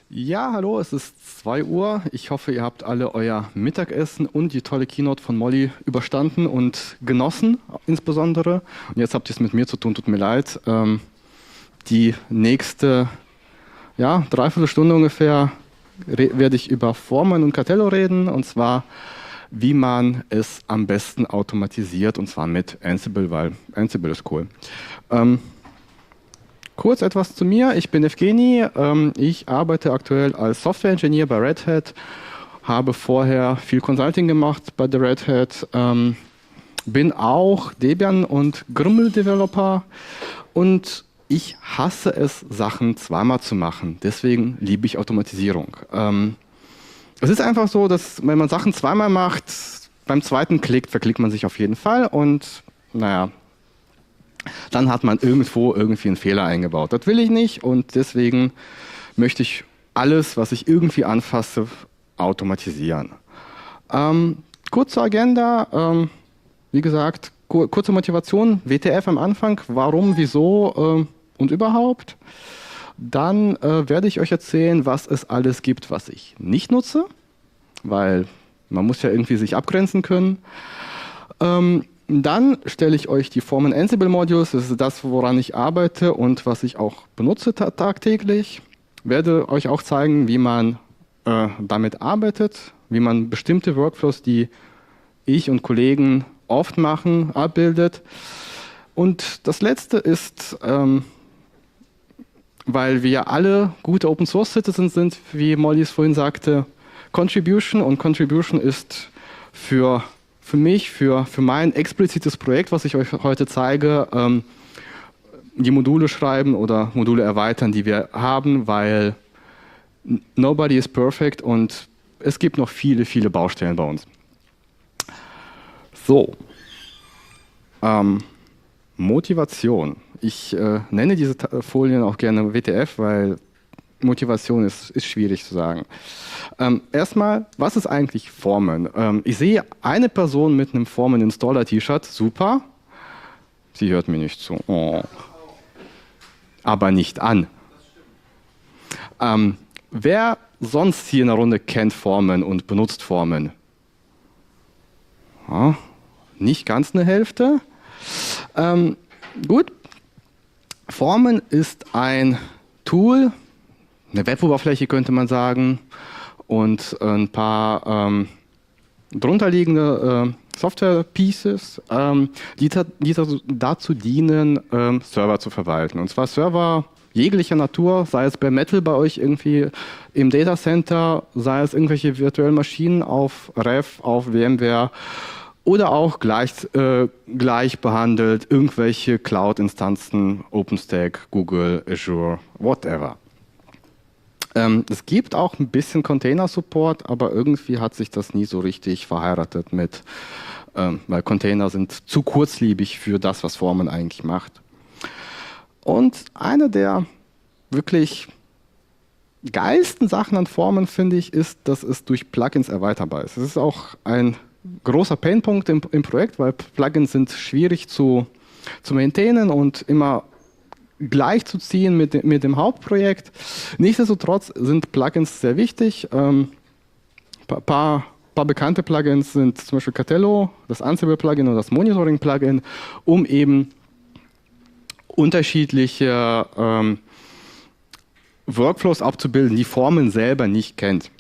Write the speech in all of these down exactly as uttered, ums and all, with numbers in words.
Ja, hallo, es ist zwei Uhr. Ich hoffe, ihr habt alle euer Mittagessen und die tolle Keynote von Molly überstanden und genossen, insbesondere. Und jetzt habt ihr es mit mir zu tun, tut mir leid. Ähm, die nächste, ja, Dreiviertelstunde ungefähr werde ich über Foreman und Catello reden, und zwar, wie man es am besten automatisiert, und zwar mit Ansible, weil Ansible ist cool. Ähm, Kurz etwas zu mir. Ich bin Evgeny. Ähm, ich arbeite aktuell als Software-Engineer bei Red Hat, habe vorher viel Consulting gemacht bei der Red Hat, ähm, bin auch Debian- und Grumble-Developer und ich hasse es, Sachen zweimal zu machen. Deswegen liebe ich Automatisierung. Ähm, es ist einfach so, dass wenn man Sachen zweimal macht, beim zweiten Klick verklickt man sich auf jeden Fall und naja, dann hat man irgendwo irgendwie einen Fehler eingebaut. Das will ich nicht und deswegen möchte ich alles, was ich irgendwie anfasse, automatisieren. Ähm, kurze Agenda, ähm, wie gesagt, kur kurze Motivation, W T F am Anfang, warum, wieso äh, und überhaupt. Dann äh, werde ich euch erzählen, was es alles gibt, was ich nicht nutze, weil man muss ja irgendwie sich abgrenzen können. Ähm, Dann stelle ich euch die Foreman Ansible Modules, das ist das, woran ich arbeite und was ich auch benutze ta tagtäglich. Werde euch auch zeigen, wie man äh, damit arbeitet, wie man bestimmte Workflows, die ich und Kollegen oft machen, abbildet. Und das letzte ist, ähm, weil wir alle gute Open Source Citizens sind, wie Molly es vorhin sagte, Contribution, und Contribution ist für Für mich, für, für mein explizites Projekt, was ich euch heute zeige, ähm, die Module schreiben oder Module erweitern, die wir haben, weil nobody is perfect und es gibt noch viele, viele Baustellen bei uns. So, ähm, Motivation. Ich äh, nenne diese Folien auch gerne W T F, weil Motivation ist, ist schwierig zu sagen. Ähm, erstmal, was ist eigentlich Foreman? Ähm, ich sehe eine Person mit einem Foreman Installer T-Shirt, super. Sie hört mir nicht zu. Oh. Aber nicht an. Ähm, wer sonst hier in der Runde kennt Foreman und benutzt Foreman? Ja, nicht ganz eine Hälfte. Ähm, gut. Foreman ist ein Tool, eine Web-Oberfläche könnte man sagen, und ein paar ähm, drunterliegende äh, Software-Pieces, ähm, die, die dazu dienen, ähm, Server zu verwalten. Und zwar Server jeglicher Natur, sei es Bare Metal bei euch irgendwie im Datacenter, sei es irgendwelche virtuellen Maschinen auf Ref, auf VMware oder auch gleich, äh, gleich behandelt irgendwelche Cloud-Instanzen, OpenStack, Google, Azure, whatever. Ähm, es gibt auch ein bisschen Container-Support, aber irgendwie hat sich das nie so richtig verheiratet mit, ähm, weil Container sind zu kurzlebig für das, was Foreman eigentlich macht. Und eine der wirklich geilsten Sachen an Foreman, finde ich, ist, dass es durch Plugins erweiterbar ist. Es ist auch ein großer Painpunkt im, im Projekt, weil Plugins sind schwierig zu, zu maintainen und immer gleichzuziehen mit, mit dem Hauptprojekt. Nichtsdestotrotz sind Plugins sehr wichtig. Ein ähm, paar, paar bekannte Plugins sind zum Beispiel Catello, das Ansible-Plugin und das Monitoring-Plugin, um eben unterschiedliche ähm, Workflows abzubilden, die Foreman selber nicht kennt.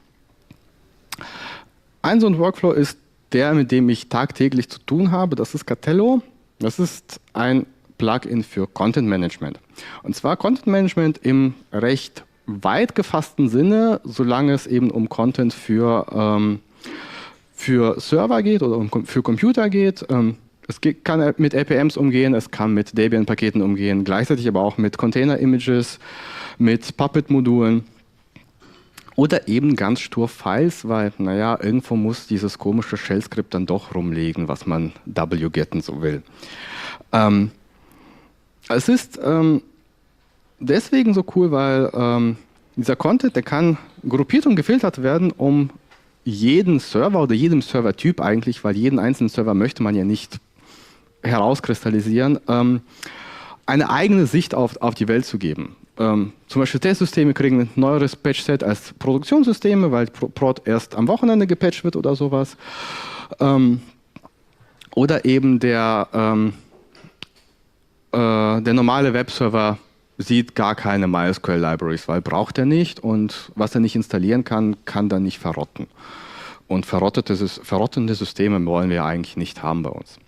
Ein so ein Workflow ist der, mit dem ich tagtäglich zu tun habe. Das ist Catello. Das ist ein Plugin für Content Management. Und zwar Content Management im recht weit gefassten Sinne, solange es eben um Content für, ähm, für Server geht oder um, für Computer geht. Ähm, es geht, kann mit A P Ms umgehen, es kann mit Debian-Paketen umgehen, gleichzeitig aber auch mit Container-Images, mit Puppet-Modulen oder eben ganz stur Files, weil, naja, irgendwo muss dieses komische Shell-Skript dann doch rumliegen, was man wgetten so will. Ähm, Es ist ähm, deswegen so cool, weil ähm, dieser Content, der kann gruppiert und gefiltert werden, um jeden Server oder jedem Servertyp eigentlich, weil jeden einzelnen Server möchte man ja nicht herauskristallisieren, ähm, eine eigene Sicht auf, auf die Welt zu geben. ähm, zum Beispiel Testsysteme kriegen ein neueres Patch-Set als Produktionssysteme, weil Prod erst am Wochenende gepatcht wird oder sowas. Ähm, oder eben der, ähm, äh, der normale Webserver sieht gar keine MySQL-Libraries, weil braucht er nicht und was er nicht installieren kann, kann dann nicht verrotten. Und verrottete, verrottende Systeme wollen wir eigentlich nicht haben bei uns.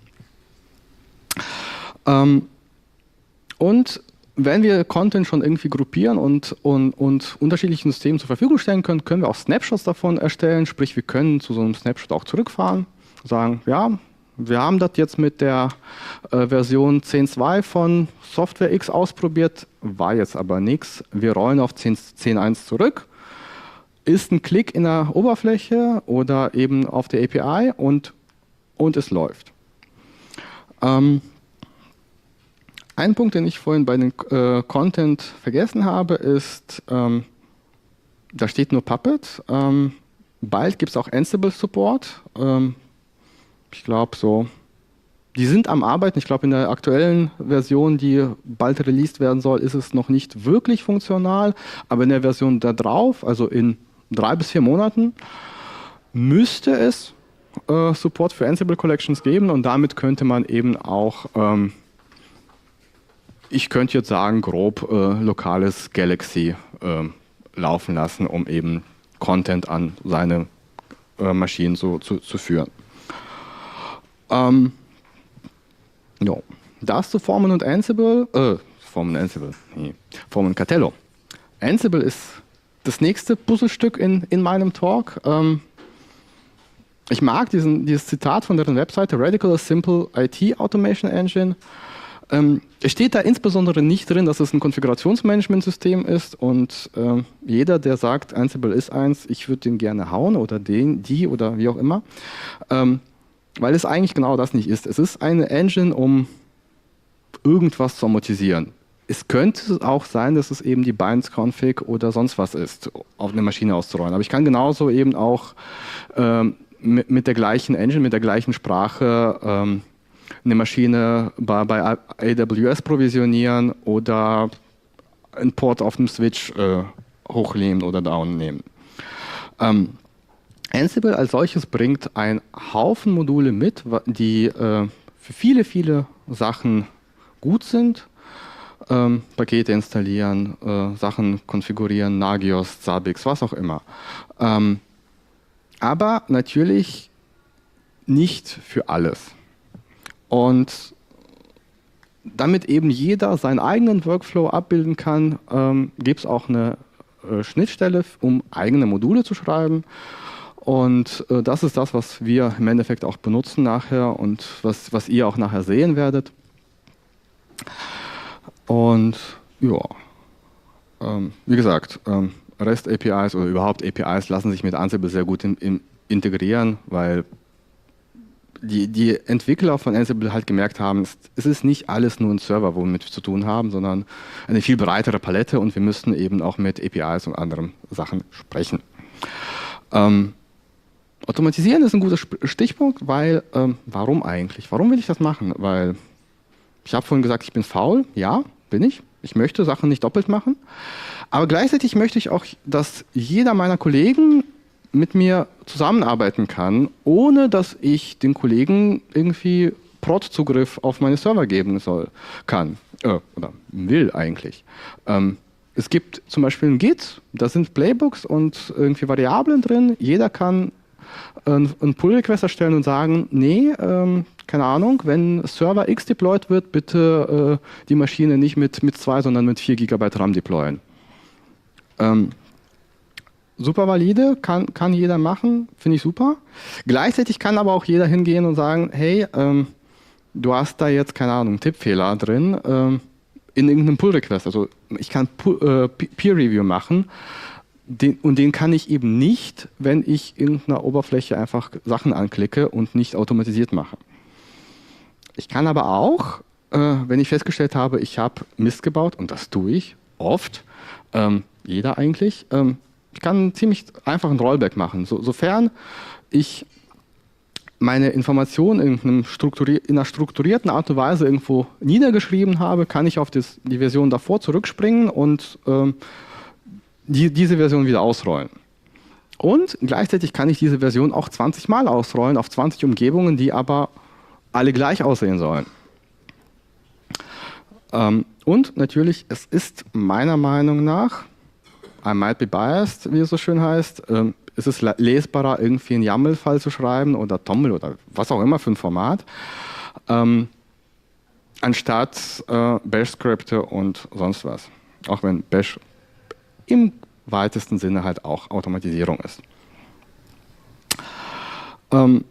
Ähm, und wenn wir Content schon irgendwie gruppieren und, und, und unterschiedlichen Systemen zur Verfügung stellen können, können wir auch Snapshots davon erstellen. Sprich, wir können zu so einem Snapshot auch zurückfahren, sagen, ja, wir haben das jetzt mit der äh, Version zehn Punkt zwei von Software X ausprobiert, war jetzt aber nichts. Wir rollen auf zehn Punkt eins zurück. Ist ein Klick in der Oberfläche oder eben auf der A P I und, und es läuft. Ähm, ein Punkt, den ich vorhin bei den äh, Content vergessen habe, ist, ähm, da steht nur Puppet. Ähm, bald gibt es auch Ansible-Support. Ähm, ich glaube so, die sind am Arbeiten. Ich glaube in der aktuellen Version, die bald released werden soll, ist es noch nicht wirklich funktional. Aber in der Version da drauf, also in drei bis vier Monaten, müsste es äh, Support für Ansible Collections geben und damit könnte man eben auch, ähm, ich könnte jetzt sagen, grob äh, lokales Galaxy äh, laufen lassen, um eben Content an seine äh, Maschinen so, zu, zu führen. Ähm, jo. Das zu Formen und Ansible, äh, Formen und Ansible, nee, Formen und Catello. Ansible ist das nächste Puzzlestück in, in meinem Talk. Ähm, ich mag diesen, dieses Zitat von deren Webseite, Radical Simple I T Automation Engine. Ähm, es steht da insbesondere nicht drin, dass es ein Konfigurationsmanagementsystem ist und ähm, jeder, der sagt, Ansible ist eins, ich würde den gerne hauen oder den, die oder wie auch immer, ähm, weil es eigentlich genau das nicht ist. Es ist eine Engine, um irgendwas zu amortisieren. Es könnte auch sein, dass es eben die Binds-Config oder sonst was ist, auf eine Maschine auszurollen. Aber ich kann genauso eben auch ähm, mit, mit der gleichen Engine, mit der gleichen Sprache ähm, eine Maschine bei, bei A W S provisionieren oder einen Port auf dem Switch äh, hochnehmen oder downnehmen. Ähm, Ansible als solches bringt einen Haufen Module mit, die äh, für viele, viele Sachen gut sind. Ähm, Pakete installieren, äh, Sachen konfigurieren, Nagios, Zabbix, was auch immer. Ähm, aber natürlich nicht für alles. Und damit eben jeder seinen eigenen Workflow abbilden kann, ähm, gibt es auch eine äh, Schnittstelle, um eigene Module zu schreiben. Und äh, das ist das, was wir im Endeffekt auch benutzen nachher und was, was ihr auch nachher sehen werdet. Und ja, ähm, wie gesagt, ähm, REST-A P Is oder überhaupt A P Is lassen sich mit Ansible sehr gut in, in, integrieren, weil die, die Entwickler von Ansible halt gemerkt haben, es, es ist nicht alles nur ein Server, womit wir zu tun haben, sondern eine viel breitere Palette und wir müssen eben auch mit A P Is und anderen Sachen sprechen. Ähm, Automatisieren ist ein guter Stichpunkt, weil, ähm, warum eigentlich? Warum will ich das machen? Weil ich habe vorhin gesagt, ich bin faul. Ja, bin ich. Ich möchte Sachen nicht doppelt machen. Aber gleichzeitig möchte ich auch, dass jeder meiner Kollegen mit mir zusammenarbeiten kann, ohne dass ich den Kollegen irgendwie Prod-Zugriff auf meine Server geben soll, kann. Äh, oder will eigentlich. Ähm, es gibt zum Beispiel ein Git, da sind Playbooks und irgendwie Variablen drin. Jeder kann einen Pull-Request erstellen und sagen, nee, ähm, keine Ahnung, wenn Server X deployed wird, bitte äh, die Maschine nicht mit, mit zwei, sondern mit vier Gigabyte RAM deployen. Ähm, super valide, kann, kann jeder machen, finde ich super. Gleichzeitig kann aber auch jeder hingehen und sagen, hey, ähm, du hast da jetzt, keine Ahnung, einen Tippfehler drin ähm, in irgendeinem Pull-Request. Also ich kann äh, Peer-Review machen. Den, und den kann ich eben nicht, wenn ich in einer Oberfläche einfach Sachen anklicke und nicht automatisiert mache. Ich kann aber auch, äh, wenn ich festgestellt habe, ich habe Mist gebaut, und das tue ich oft, ähm, jeder eigentlich, ähm, ich kann ziemlich einfach ein Rollback machen. So, sofern ich meine Informationen in, einem strukturi in einer strukturierten Art und Weise irgendwo niedergeschrieben habe, kann ich auf das, die Version davor zurückspringen und ähm, die, diese Version wieder ausrollen. Und gleichzeitig kann ich diese Version auch zwanzig Mal ausrollen auf zwanzig Umgebungen, die aber alle gleich aussehen sollen. Ähm, und natürlich, es ist meiner Meinung nach, I might be biased, wie es so schön heißt, ähm, es ist lesbarer, irgendwie einen YAML-File zu schreiben oder Toml oder was auch immer für ein Format, ähm, anstatt äh, Bash-Skripte und sonst was. Auch wenn Bash im weitesten Sinne halt auch Automatisierung ist. Ähm,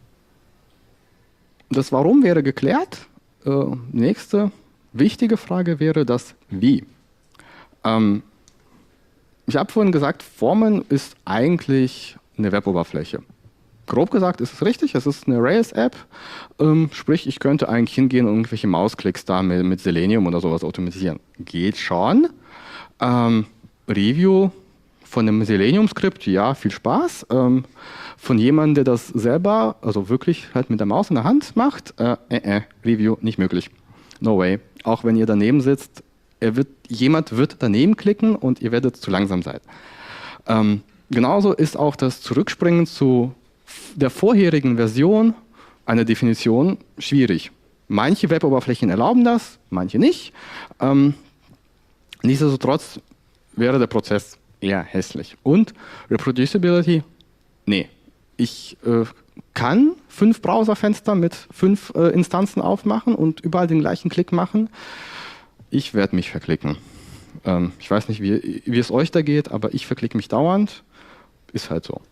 das Warum wäre geklärt. Äh, nächste wichtige Frage wäre das Wie. Ähm, Ich habe vorhin gesagt, Formen ist eigentlich eine Web-Oberfläche. Grob gesagt ist es richtig, es ist eine Rails-App, ähm, sprich ich könnte eigentlich hingehen und irgendwelche Mausklicks da mit, mit Selenium oder sowas automatisieren. Geht schon. Ähm, Review von einem Selenium-Skript, ja, viel Spaß. Ähm, von jemandem, der das selber, also wirklich halt mit der Maus in der Hand macht, äh, äh, äh, Review nicht möglich. No way. Auch wenn ihr daneben sitzt, Er wird, jemand wird daneben klicken und ihr werdet zu langsam sein. Ähm, genauso ist auch das Zurückspringen zu der vorherigen Version einer Definition schwierig. Manche Web-Oberflächen erlauben das, manche nicht. Ähm, nichtsdestotrotz wäre der Prozess eher hässlich. Und Reproducibility? Nee. Ich äh, kann fünf Browserfenster mit fünf äh, Instanzen aufmachen und überall den gleichen Klick machen. Ich werde mich verklicken. Ähm, ich weiß nicht, wie, wie es euch da geht, aber ich verklicke mich dauernd. Ist halt so.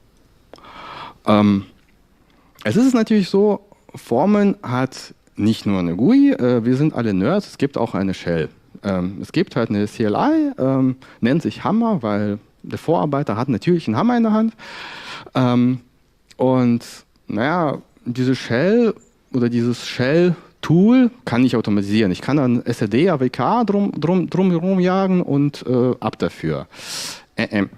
Ähm, es ist natürlich so, Formen hat nicht nur eine G U I, äh, wir sind alle Nerds, es gibt auch eine Shell. Ähm, es gibt halt eine C L I, ähm, nennt sich Hammer, weil der Vorarbeiter hat natürlich einen Hammer in der Hand. Ähm, und naja, diese Shell oder dieses Shell Tool kann ich automatisieren. Ich kann dann S R D, A W K drum, drum, drum herum jagen und äh, ab dafür. Äh, äh.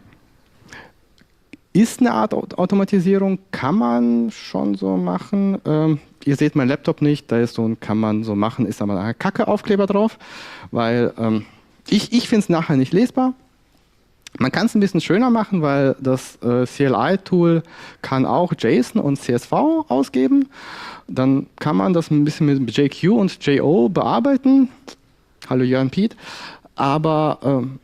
Ist eine Art Automatisierung, kann man schon so machen. Ähm, ihr seht meinen Laptop nicht, da ist so ein kann man so machen, ist aber ein Kacke-Aufkleber drauf, weil ähm, ich, ich finde es nachher nicht lesbar. Man kann es ein bisschen schöner machen, weil das äh, C L I-Tool kann auch JSON und C S V ausgeben. Dann kann man das ein bisschen mit J Q und J O bearbeiten. Hallo Jörn Piet. Aber, ähm,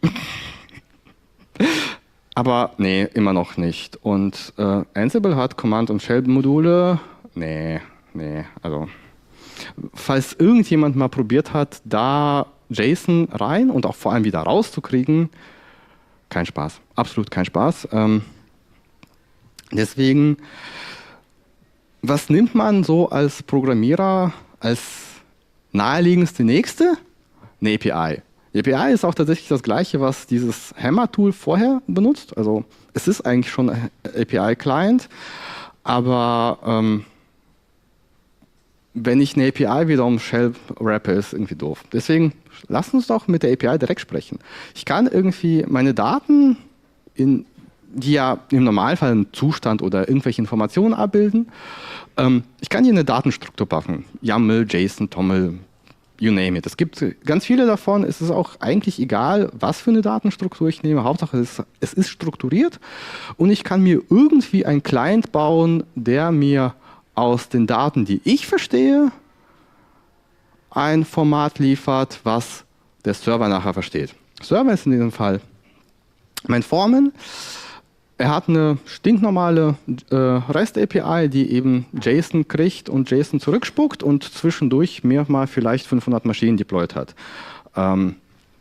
aber nee, immer noch nicht. Und äh, Ansible hat Command- und Shell-Module. Nee, nee, also falls irgendjemand mal probiert hat, da JSON rein und auch vor allem wieder rauszukriegen, kein Spaß, absolut kein Spaß. Ähm, deswegen, was nimmt man so als Programmierer als naheliegendste nächste? Eine A P I. Die A P I ist auch tatsächlich das gleiche, was dieses Hammer-Tool vorher benutzt. Also es ist eigentlich schon ein A P I-Client, aber ähm, wenn ich eine A P I wiederum Shell rappe, ist irgendwie doof. Deswegen lasst uns doch mit der A P I direkt sprechen. Ich kann irgendwie meine Daten, in, die ja im Normalfall einen Zustand oder irgendwelche Informationen abbilden, ähm, ich kann hier eine Datenstruktur packen. YAML, JSON, Toml, you name it. Es gibt ganz viele davon. Es ist auch eigentlich egal, was für eine Datenstruktur ich nehme. Hauptsache, es ist, es ist strukturiert und ich kann mir irgendwie einen Client bauen, der mir aus den Daten, die ich verstehe, ein Format liefert, was der Server nachher versteht. Server ist in diesem Fall mein Foreman. Er hat eine stinknormale äh, REST-A P I, die eben JSON kriegt und JSON zurückspuckt und zwischendurch mehrmal vielleicht fünfhundert Maschinen deployed hat. Ähm,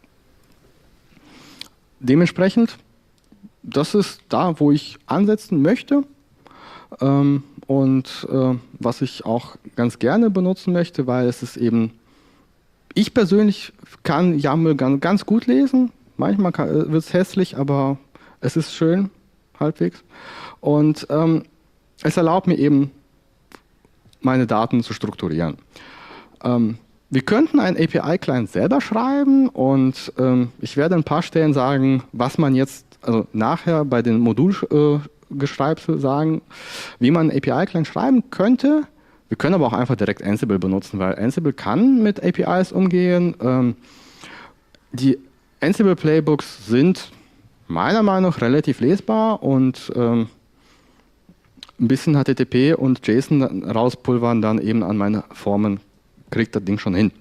dementsprechend, das ist da, wo ich ansetzen möchte. Ähm, und äh, was ich auch ganz gerne benutzen möchte, weil es ist eben, ich persönlich kann YAML ganz, ganz gut lesen. Manchmal wird es hässlich, aber es ist schön, halbwegs. Und ähm, es erlaubt mir eben, meine Daten zu strukturieren. Ähm, wir könnten einen A P I-Client selber schreiben und ähm, ich werde an ein paar Stellen sagen, was man jetzt, also nachher bei den Modul, äh, Geschreibsel sagen, wie man einen A P I-Client schreiben könnte. Wir können aber auch einfach direkt Ansible benutzen, weil Ansible kann mit A P Is umgehen. Ähm, die Ansible-Playbooks sind meiner Meinung nach relativ lesbar und ähm, ein bisschen H T T P und JSON rauspulvern dann eben an meine Formen, kriegt das Ding schon hin.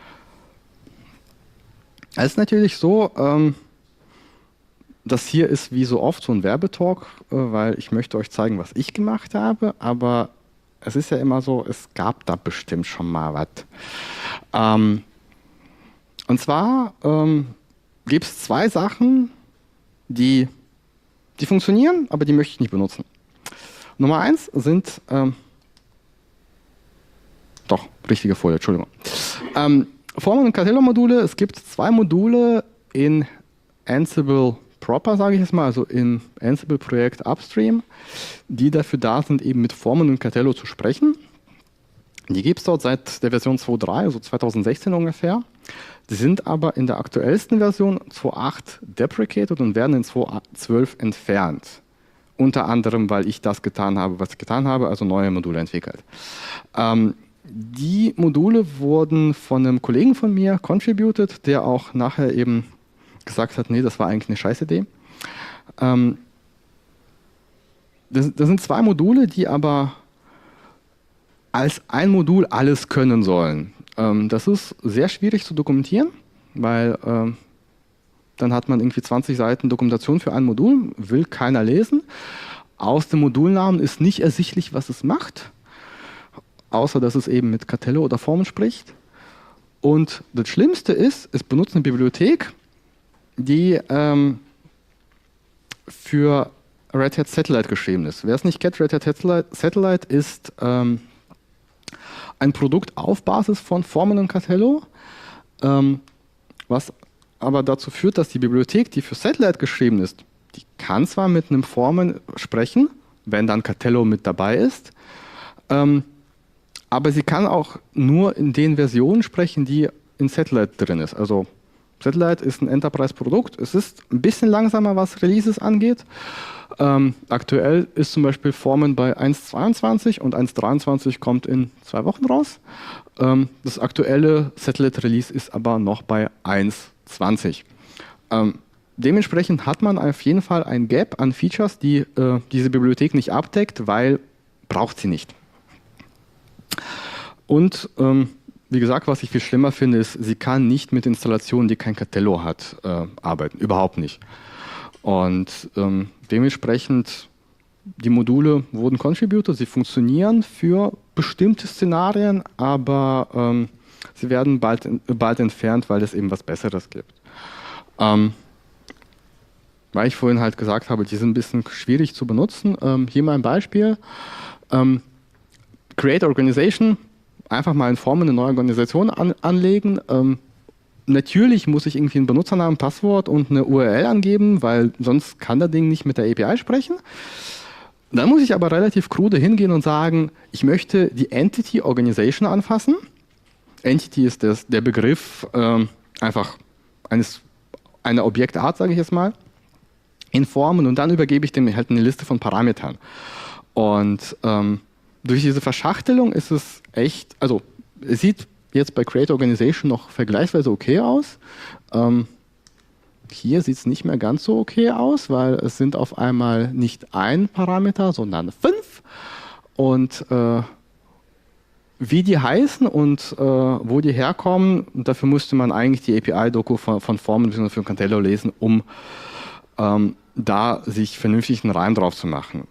Es ist natürlich so, ähm, das hier ist wie so oft so ein Werbetalk, äh, weil ich möchte euch zeigen, was ich gemacht habe, aber es ist ja immer so, es gab da bestimmt schon mal was. Ähm, und zwar ähm, gibt es zwei Sachen, die, die funktionieren, aber die möchte ich nicht benutzen. Nummer eins sind, ähm, doch, richtige Folie, Entschuldigung. Ähm, Formen- und Cartello-Module, es gibt zwei Module in Ansible proper, sage ich jetzt mal, also im Ansible-Projekt Upstream, die dafür da sind, eben mit Formen und Cartello zu sprechen. Die gibt es dort seit der Version zwei Punkt drei, also zweitausendsechzehn ungefähr. Die sind aber in der aktuellsten Version zwei Punkt acht deprecated und werden in zwei Punkt zwölf entfernt. Unter anderem, weil ich das getan habe, was ich getan habe, also neue Module entwickelt. Ähm, die Module wurden von einem Kollegen von mir contributed, der auch nachher eben gesagt hat, nee, das war eigentlich eine Scheißidee. Ähm, das, das sind zwei Module, die aber als ein Modul alles können sollen. Ähm, das ist sehr schwierig zu dokumentieren, weil ähm, dann hat man irgendwie zwanzig Seiten Dokumentation für ein Modul, will keiner lesen. Aus dem Modulnamen ist nicht ersichtlich, was es macht, außer dass es eben mit Cartello oder Formen spricht. Und das Schlimmste ist, es benutzt eine Bibliothek, die ähm, für Red Hat Satellite geschrieben ist. Wer es nicht kennt, Red Hat Satellite ist ähm, ein Produkt auf Basis von Formen und Cartello, ähm, was aber dazu führt, dass die Bibliothek, die für Satellite geschrieben ist, die kann zwar mit einem Formen sprechen, wenn dann Cartello mit dabei ist, ähm, aber sie kann auch nur in den Versionen sprechen, die in Satellite drin ist. Also Satellite ist ein Enterprise-Produkt. Es ist ein bisschen langsamer, was Releases angeht. Ähm, aktuell ist zum Beispiel Formen bei eins Punkt zweiundzwanzig und eins Punkt dreiundzwanzig kommt in zwei Wochen raus. Ähm, das aktuelle Satellite-Release ist aber noch bei eins Punkt zwanzig. Ähm, dementsprechend hat man auf jeden Fall ein Gap an Features, die äh, diese Bibliothek nicht abdeckt, weil braucht sie nicht. Und ähm, wie gesagt, was ich viel schlimmer finde, ist, sie kann nicht mit Installationen, die kein Cartello hat, äh, arbeiten. Überhaupt nicht. Und ähm, dementsprechend, die Module wurden contributed, sie funktionieren für bestimmte Szenarien, aber ähm, sie werden bald, bald entfernt, weil es eben was Besseres gibt. Ähm, weil ich vorhin halt gesagt habe, die sind ein bisschen schwierig zu benutzen. Ähm, hier mal ein Beispiel. Ähm, Create Organization. Einfach mal in Formen eine neue Organisation an, anlegen. Ähm, natürlich muss ich irgendwie einen Benutzernamen, Passwort und eine U R L angeben, weil sonst kann das Ding nicht mit der A P I sprechen. Dann muss ich aber relativ krude hingehen und sagen, ich möchte die Entity Organization anfassen. Entity ist das, der Begriff ähm, einfach eines, einer Objektart, sage ich jetzt mal, in Formen und dann übergebe ich dem halt eine Liste von Parametern. Und ähm, durch diese Verschachtelung ist es echt, also es sieht jetzt bei Create Organization noch vergleichsweise okay aus. Ähm, hier sieht es nicht mehr ganz so okay aus, weil es sind auf einmal nicht ein Parameter, sondern fünf. Und äh, wie die heißen und äh, wo die herkommen, dafür musste man eigentlich die A P I-Doku von, von Formen bzw. für Cartello lesen, um ähm, da sich vernünftig einen Reim drauf zu machen.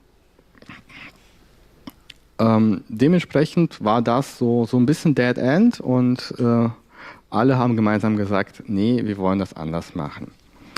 Ähm, dementsprechend war das so, so ein bisschen Dead End und äh, alle haben gemeinsam gesagt, nee, wir wollen das anders machen.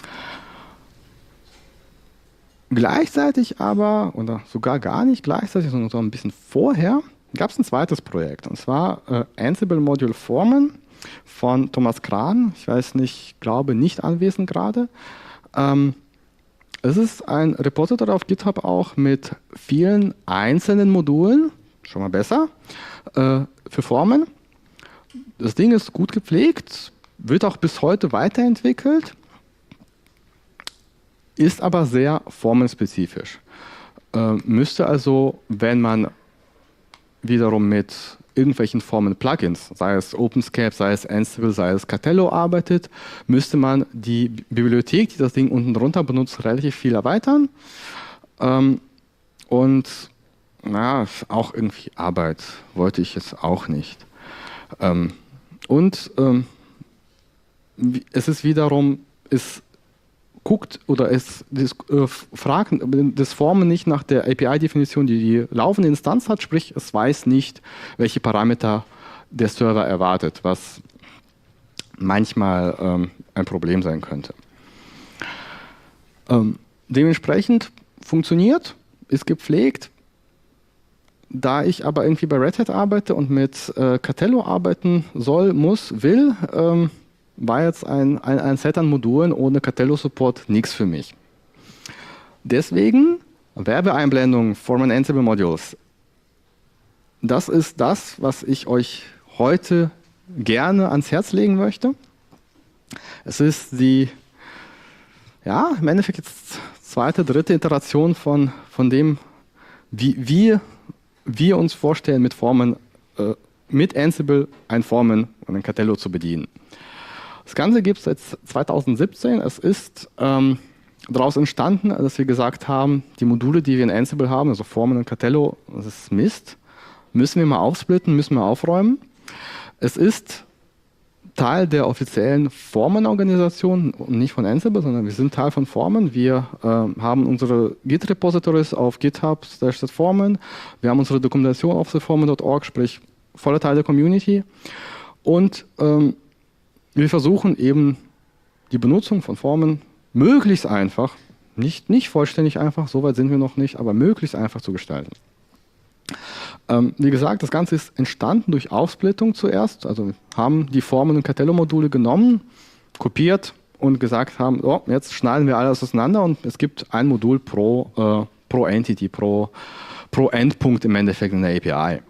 Gleichzeitig aber, oder sogar gar nicht gleichzeitig, sondern so ein bisschen vorher, gab es ein zweites Projekt, und zwar äh, Ansible Module Formen von Thomas Kran. Ich weiß nicht, glaube nicht anwesend gerade. Ähm, es ist ein Repository auf GitHub auch mit vielen einzelnen Modulen, schon mal besser, äh, für Formen. Das Ding ist gut gepflegt, wird auch bis heute weiterentwickelt, ist aber sehr formenspezifisch. Äh, müsste also, wenn man wiederum mit irgendwelchen Formen Plugins, sei es OpenSCAP, sei es Ansible, sei es Catello arbeitet, müsste man die Bibliothek, die das Ding unten drunter benutzt, relativ viel erweitern. Ähm, und na, auch irgendwie Arbeit wollte ich jetzt auch nicht. Ähm, und ähm, es ist wiederum, es guckt oder es das, äh, fragt das Formen nicht nach der A P I-Definition, die die laufende Instanz hat, sprich es weiß nicht, welche Parameter der Server erwartet, was manchmal ähm, ein Problem sein könnte. Ähm, dementsprechend funktioniert, ist gepflegt. Da ich aber irgendwie bei Red Hat arbeite und mit äh, Catello arbeiten soll, muss, will, ähm, war jetzt ein, ein, ein Set an Modulen ohne Catello-Support nichts für mich. Deswegen Werbeeinblendung Formen Ansible Modules. Das ist das, was ich euch heute gerne ans Herz legen möchte. Es ist die, ja, im Endeffekt jetzt zweite, dritte Iteration von, von dem, wie wir, wir uns vorstellen, mit Formen, äh, mit Ansible ein Formen und ein Catello zu bedienen. Das Ganze gibt es seit zweitausendsiebzehn. Es ist ähm, daraus entstanden, dass wir gesagt haben, die Module, die wir in Ansible haben, also Formen und Catello, das ist Mist. Müssen wir mal aufsplitten, müssen wir aufräumen. Es ist Teil der offiziellen Formenorganisation, nicht von Ansible, sondern wir sind Teil von Formen. Wir äh, haben unsere Git-Repositories auf GitHub slash Formen. Wir haben unsere Dokumentation auf formen punkt org, sprich voller Teil der Community. Und ähm, wir versuchen eben die Benutzung von Formen möglichst einfach, nicht, nicht vollständig einfach, so weit sind wir noch nicht, aber möglichst einfach zu gestalten. Ähm, wie gesagt, das Ganze ist entstanden durch Aufsplittung zuerst. Also wir haben die Formen- und Catello-Module genommen, kopiert und gesagt haben, oh, jetzt schneiden wir alles auseinander und es gibt ein Modul pro, äh, pro Entity, pro, pro Endpunkt im Endeffekt in der A P I.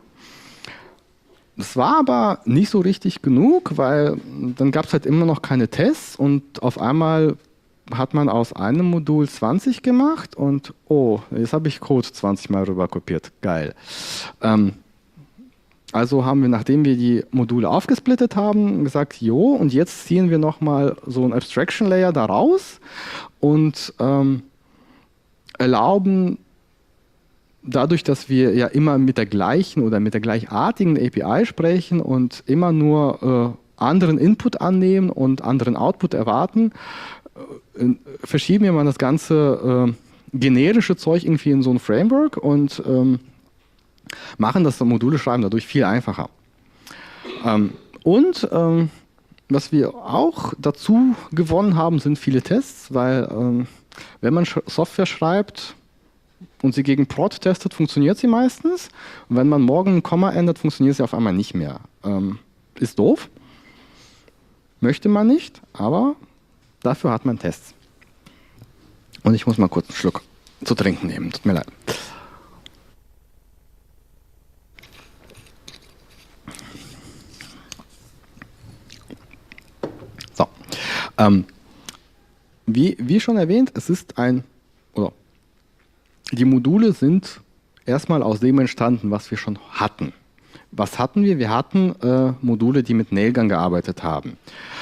Das war aber nicht so richtig genug, weil dann gab es halt immer noch keine Tests und auf einmal hat man aus einem Modul zwanzig gemacht und oh, jetzt habe ich Code zwanzig Mal rüber kopiert. Geil. Ähm, also haben wir, nachdem wir die Module aufgesplittet haben, gesagt, jo, und jetzt ziehen wir nochmal so ein Abstraction Layer daraus und ähm, erlauben dadurch, dass wir ja immer mit der gleichen oder mit der gleichartigen A P I sprechen und immer nur äh, anderen Input annehmen und anderen Output erwarten, äh, verschieben wir mal das ganze äh, generische Zeug irgendwie in so ein Framework und ähm, machen das Module schreiben dadurch viel einfacher. Ähm, und ähm, was wir auch dazu gewonnen haben, sind viele Tests, weil ähm, wenn man Sch- Software schreibt und sie gegen Prod testet, funktioniert sie meistens. Und wenn man morgen ein Komma ändert, funktioniert sie auf einmal nicht mehr. Ähm, ist doof. Möchte man nicht, aber dafür hat man Tests. Und ich muss mal kurz einen Schluck zu trinken nehmen. Tut mir leid. So. Ähm, wie, wie schon erwähnt, es ist ein, oder die Module sind erstmal aus dem entstanden, was wir schon hatten. Was hatten wir? Wir hatten äh, Module, die mit Nailgun gearbeitet haben.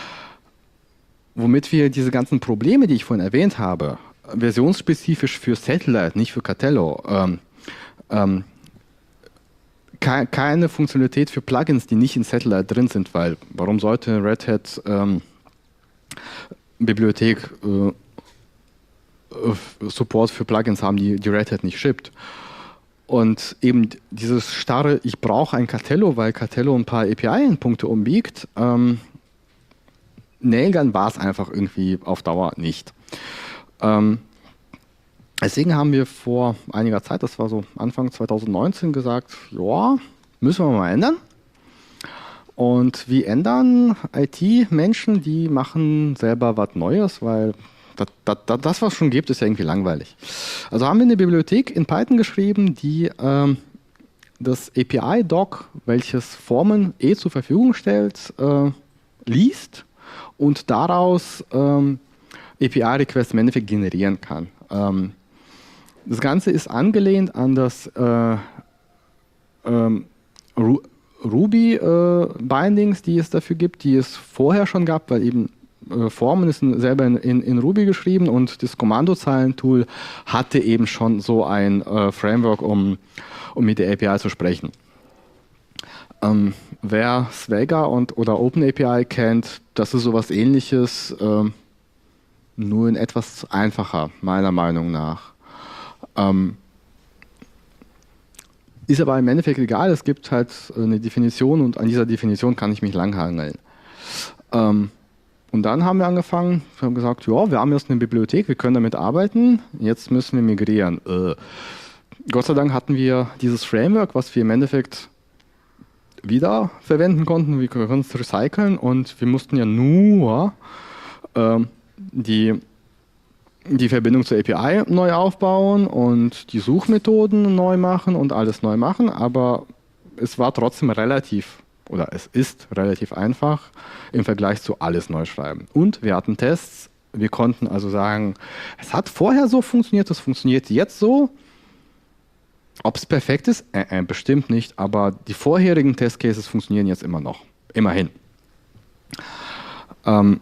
Womit wir diese ganzen Probleme, die ich vorhin erwähnt habe, versionsspezifisch für Satellite, nicht für Catello, ähm, ähm, ke keine Funktionalität für Plugins, die nicht in Satellite drin sind, weil warum sollte Red Hat ähm, Bibliothek äh, Support für Plugins haben, die, die Red Hat nicht shippt. Und eben dieses starre, ich brauche ein Catello, weil Catello ein paar A P I-Endpunkte umbiegt, ähm, Nailgun war es einfach irgendwie auf Dauer nicht. Ähm, deswegen haben wir vor einiger Zeit, das war so Anfang zweitausendneunzehn, gesagt, ja, müssen wir mal ändern. Und wie ändern I T-Menschen, die machen selber was Neues, weil das, das, das, was es schon gibt, ist ja irgendwie langweilig. Also haben wir eine Bibliothek in Python geschrieben, die ähm, das A P I-Doc, welches Formen eh zur Verfügung stellt, äh, liest und daraus ähm, A P I-Requests im Endeffekt generieren kann. Ähm, Das Ganze ist angelehnt an das äh, ähm, Ru Ruby-Bindings, äh, die es dafür gibt, die es vorher schon gab, weil eben äh, Formen ist in, selber in, in, in Ruby geschrieben und das Kommandozeilentool hatte eben schon so ein äh, Framework, um, um mit der A P I zu sprechen. Ähm, wer Swagger und, oder OpenAPI kennt, das ist sowas Ähnliches, ähm, nur in etwas einfacher, meiner Meinung nach. Ähm, ist aber im Endeffekt egal, es gibt halt eine Definition und an dieser Definition kann ich mich langhangeln. Ähm, und dann haben wir angefangen, wir haben gesagt, ja, wir haben jetzt eine Bibliothek, wir können damit arbeiten, jetzt müssen wir migrieren. Äh, Gott sei Dank hatten wir dieses Framework, was wir im Endeffekt wieder verwenden konnten, wir können es recyceln und wir mussten ja nur ähm, die die Verbindung zur A P I neu aufbauen und die Suchmethoden neu machen und alles neu machen, aber es war trotzdem relativ, oder es ist relativ einfach im Vergleich zu alles neu schreiben. Und wir hatten Tests, wir konnten also sagen, es hat vorher so funktioniert, es funktioniert jetzt so. Ob es perfekt ist? Äh, äh, bestimmt nicht, aber die vorherigen Testcases funktionieren jetzt immer noch, immerhin. Ähm,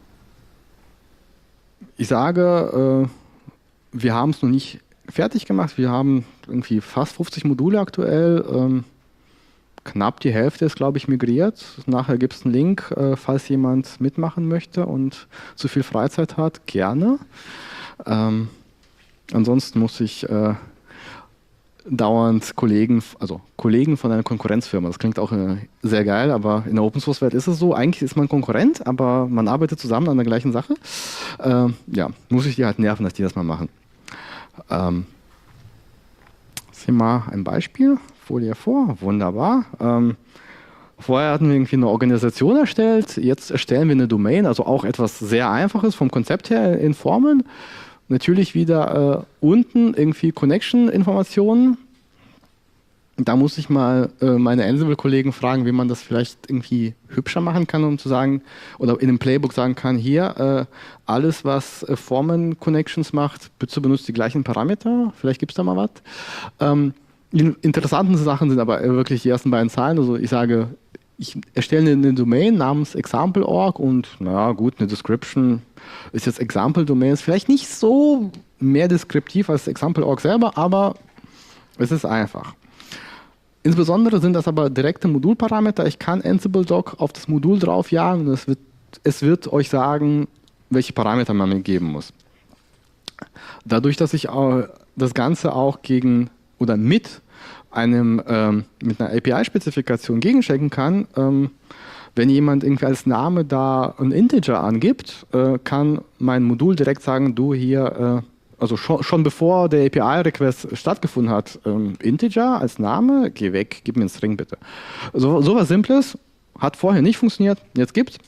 Ich sage, äh, wir haben es noch nicht fertig gemacht. Wir haben irgendwie fast fünfzig Module aktuell. Ähm, knapp die Hälfte ist, glaube ich, migriert. Nachher gibt es einen Link, äh, falls jemand mitmachen möchte und zu viel Freizeit hat, gerne. Ähm, ansonsten muss ich äh, dauernd Kollegen, also Kollegen von einer Konkurrenzfirma. Das klingt auch äh, sehr geil, aber in der Open-Source-Welt ist es so. Eigentlich ist man Konkurrent, aber man arbeitet zusammen an der gleichen Sache. Ähm, ja, muss ich die halt nerven, dass die das mal machen. Ähm, sehen wir mal ein Beispiel. Folie vor. Wunderbar. Ähm, vorher hatten wir irgendwie eine Organisation erstellt. Jetzt erstellen wir eine Domain, also auch etwas sehr Einfaches vom Konzept her in Formen. Natürlich wieder äh, unten irgendwie Connection-Informationen. Da muss ich mal äh, meine Ansible-Kollegen fragen, wie man das vielleicht irgendwie hübscher machen kann, um zu sagen, oder in einem Playbook sagen kann, hier, äh, alles, was äh, Formen-Connections macht, bitte benutzt die gleichen Parameter. Vielleicht gibt es da mal was. Ähm, die interessanten Sachen sind aber wirklich die ersten beiden Zahlen. Also ich sage, ich erstelle eine Domain namens example punkt org und naja gut, eine Description ist jetzt Example-Domains vielleicht nicht so mehr deskriptiv als example punkt org selber, aber es ist einfach. Insbesondere sind das aber direkte Modulparameter. Ich kann Ansible-Doc auf das Modul draufjagen und es wird, es wird euch sagen, welche Parameter man mir geben muss. Dadurch, dass ich das Ganze auch gegen oder mit einem ähm, mit einer A P I-Spezifikation gegenchecken kann, ähm, wenn jemand irgendwie als Name da ein Integer angibt, äh, kann mein Modul direkt sagen, du hier, äh, also schon, schon bevor der A P I-Request stattgefunden hat, ähm, Integer als Name, geh weg, gib mir einen String bitte. So, so was Simples, hat vorher nicht funktioniert, jetzt gibt's.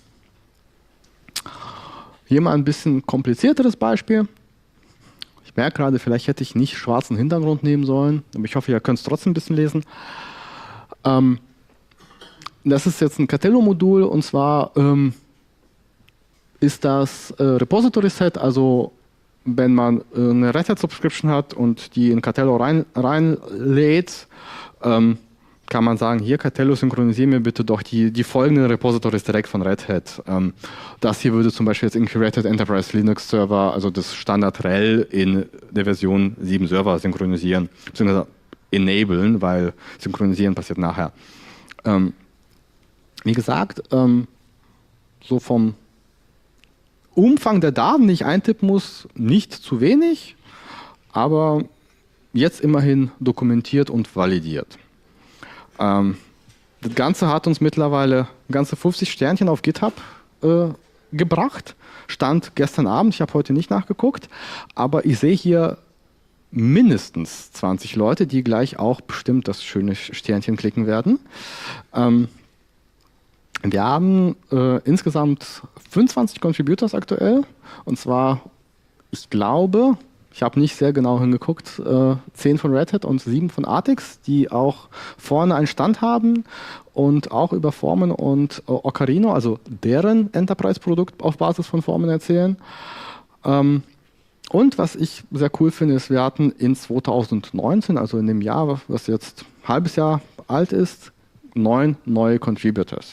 Hier mal ein bisschen komplizierteres Beispiel. Ich merke gerade, vielleicht hätte ich nicht schwarzen Hintergrund nehmen sollen, aber ich hoffe, ihr könnt es trotzdem ein bisschen lesen. Ähm, das ist jetzt ein Catello-Modul und zwar ähm, ist das äh, Repository-Set, also wenn man äh, eine Red Hat-Subscription hat und die in Catello rein, reinlädt, ähm, kann man sagen, hier Catello, synchronisiere mir bitte doch die, die folgenden Repositories direkt von Red Hat. Ähm, das hier würde zum Beispiel jetzt irgendwie Red Hat Enterprise Linux Server, also das Standard R E L in der Version sieben Server synchronisieren, beziehungsweise enablen, weil synchronisieren passiert nachher. Ähm, wie gesagt, ähm, so vom Umfang der Daten, die ich eintippen muss, nicht zu wenig, aber jetzt immerhin dokumentiert und validiert. Ähm, das Ganze hat uns mittlerweile ganze fünfzig Sternchen auf GitHub äh, gebracht. Stand gestern Abend, ich habe heute nicht nachgeguckt, aber ich sehe hier mindestens zwanzig Leute, die gleich auch bestimmt das schöne Sternchen klicken werden. Ähm, wir haben äh, insgesamt fünfundzwanzig Contributors aktuell und zwar, ich glaube, ich habe nicht sehr genau hingeguckt, äh, zehn von Red Hat und sieben von Artix, die auch vorne einen Stand haben und auch über Formen und äh, Ocarino, also deren Enterprise-Produkt auf Basis von Formen erzählen. Ähm, und was ich sehr cool finde, ist, wir hatten in zweitausendneunzehn, also in dem Jahr, was jetzt ein halbes Jahr alt ist, neun neue Contributors.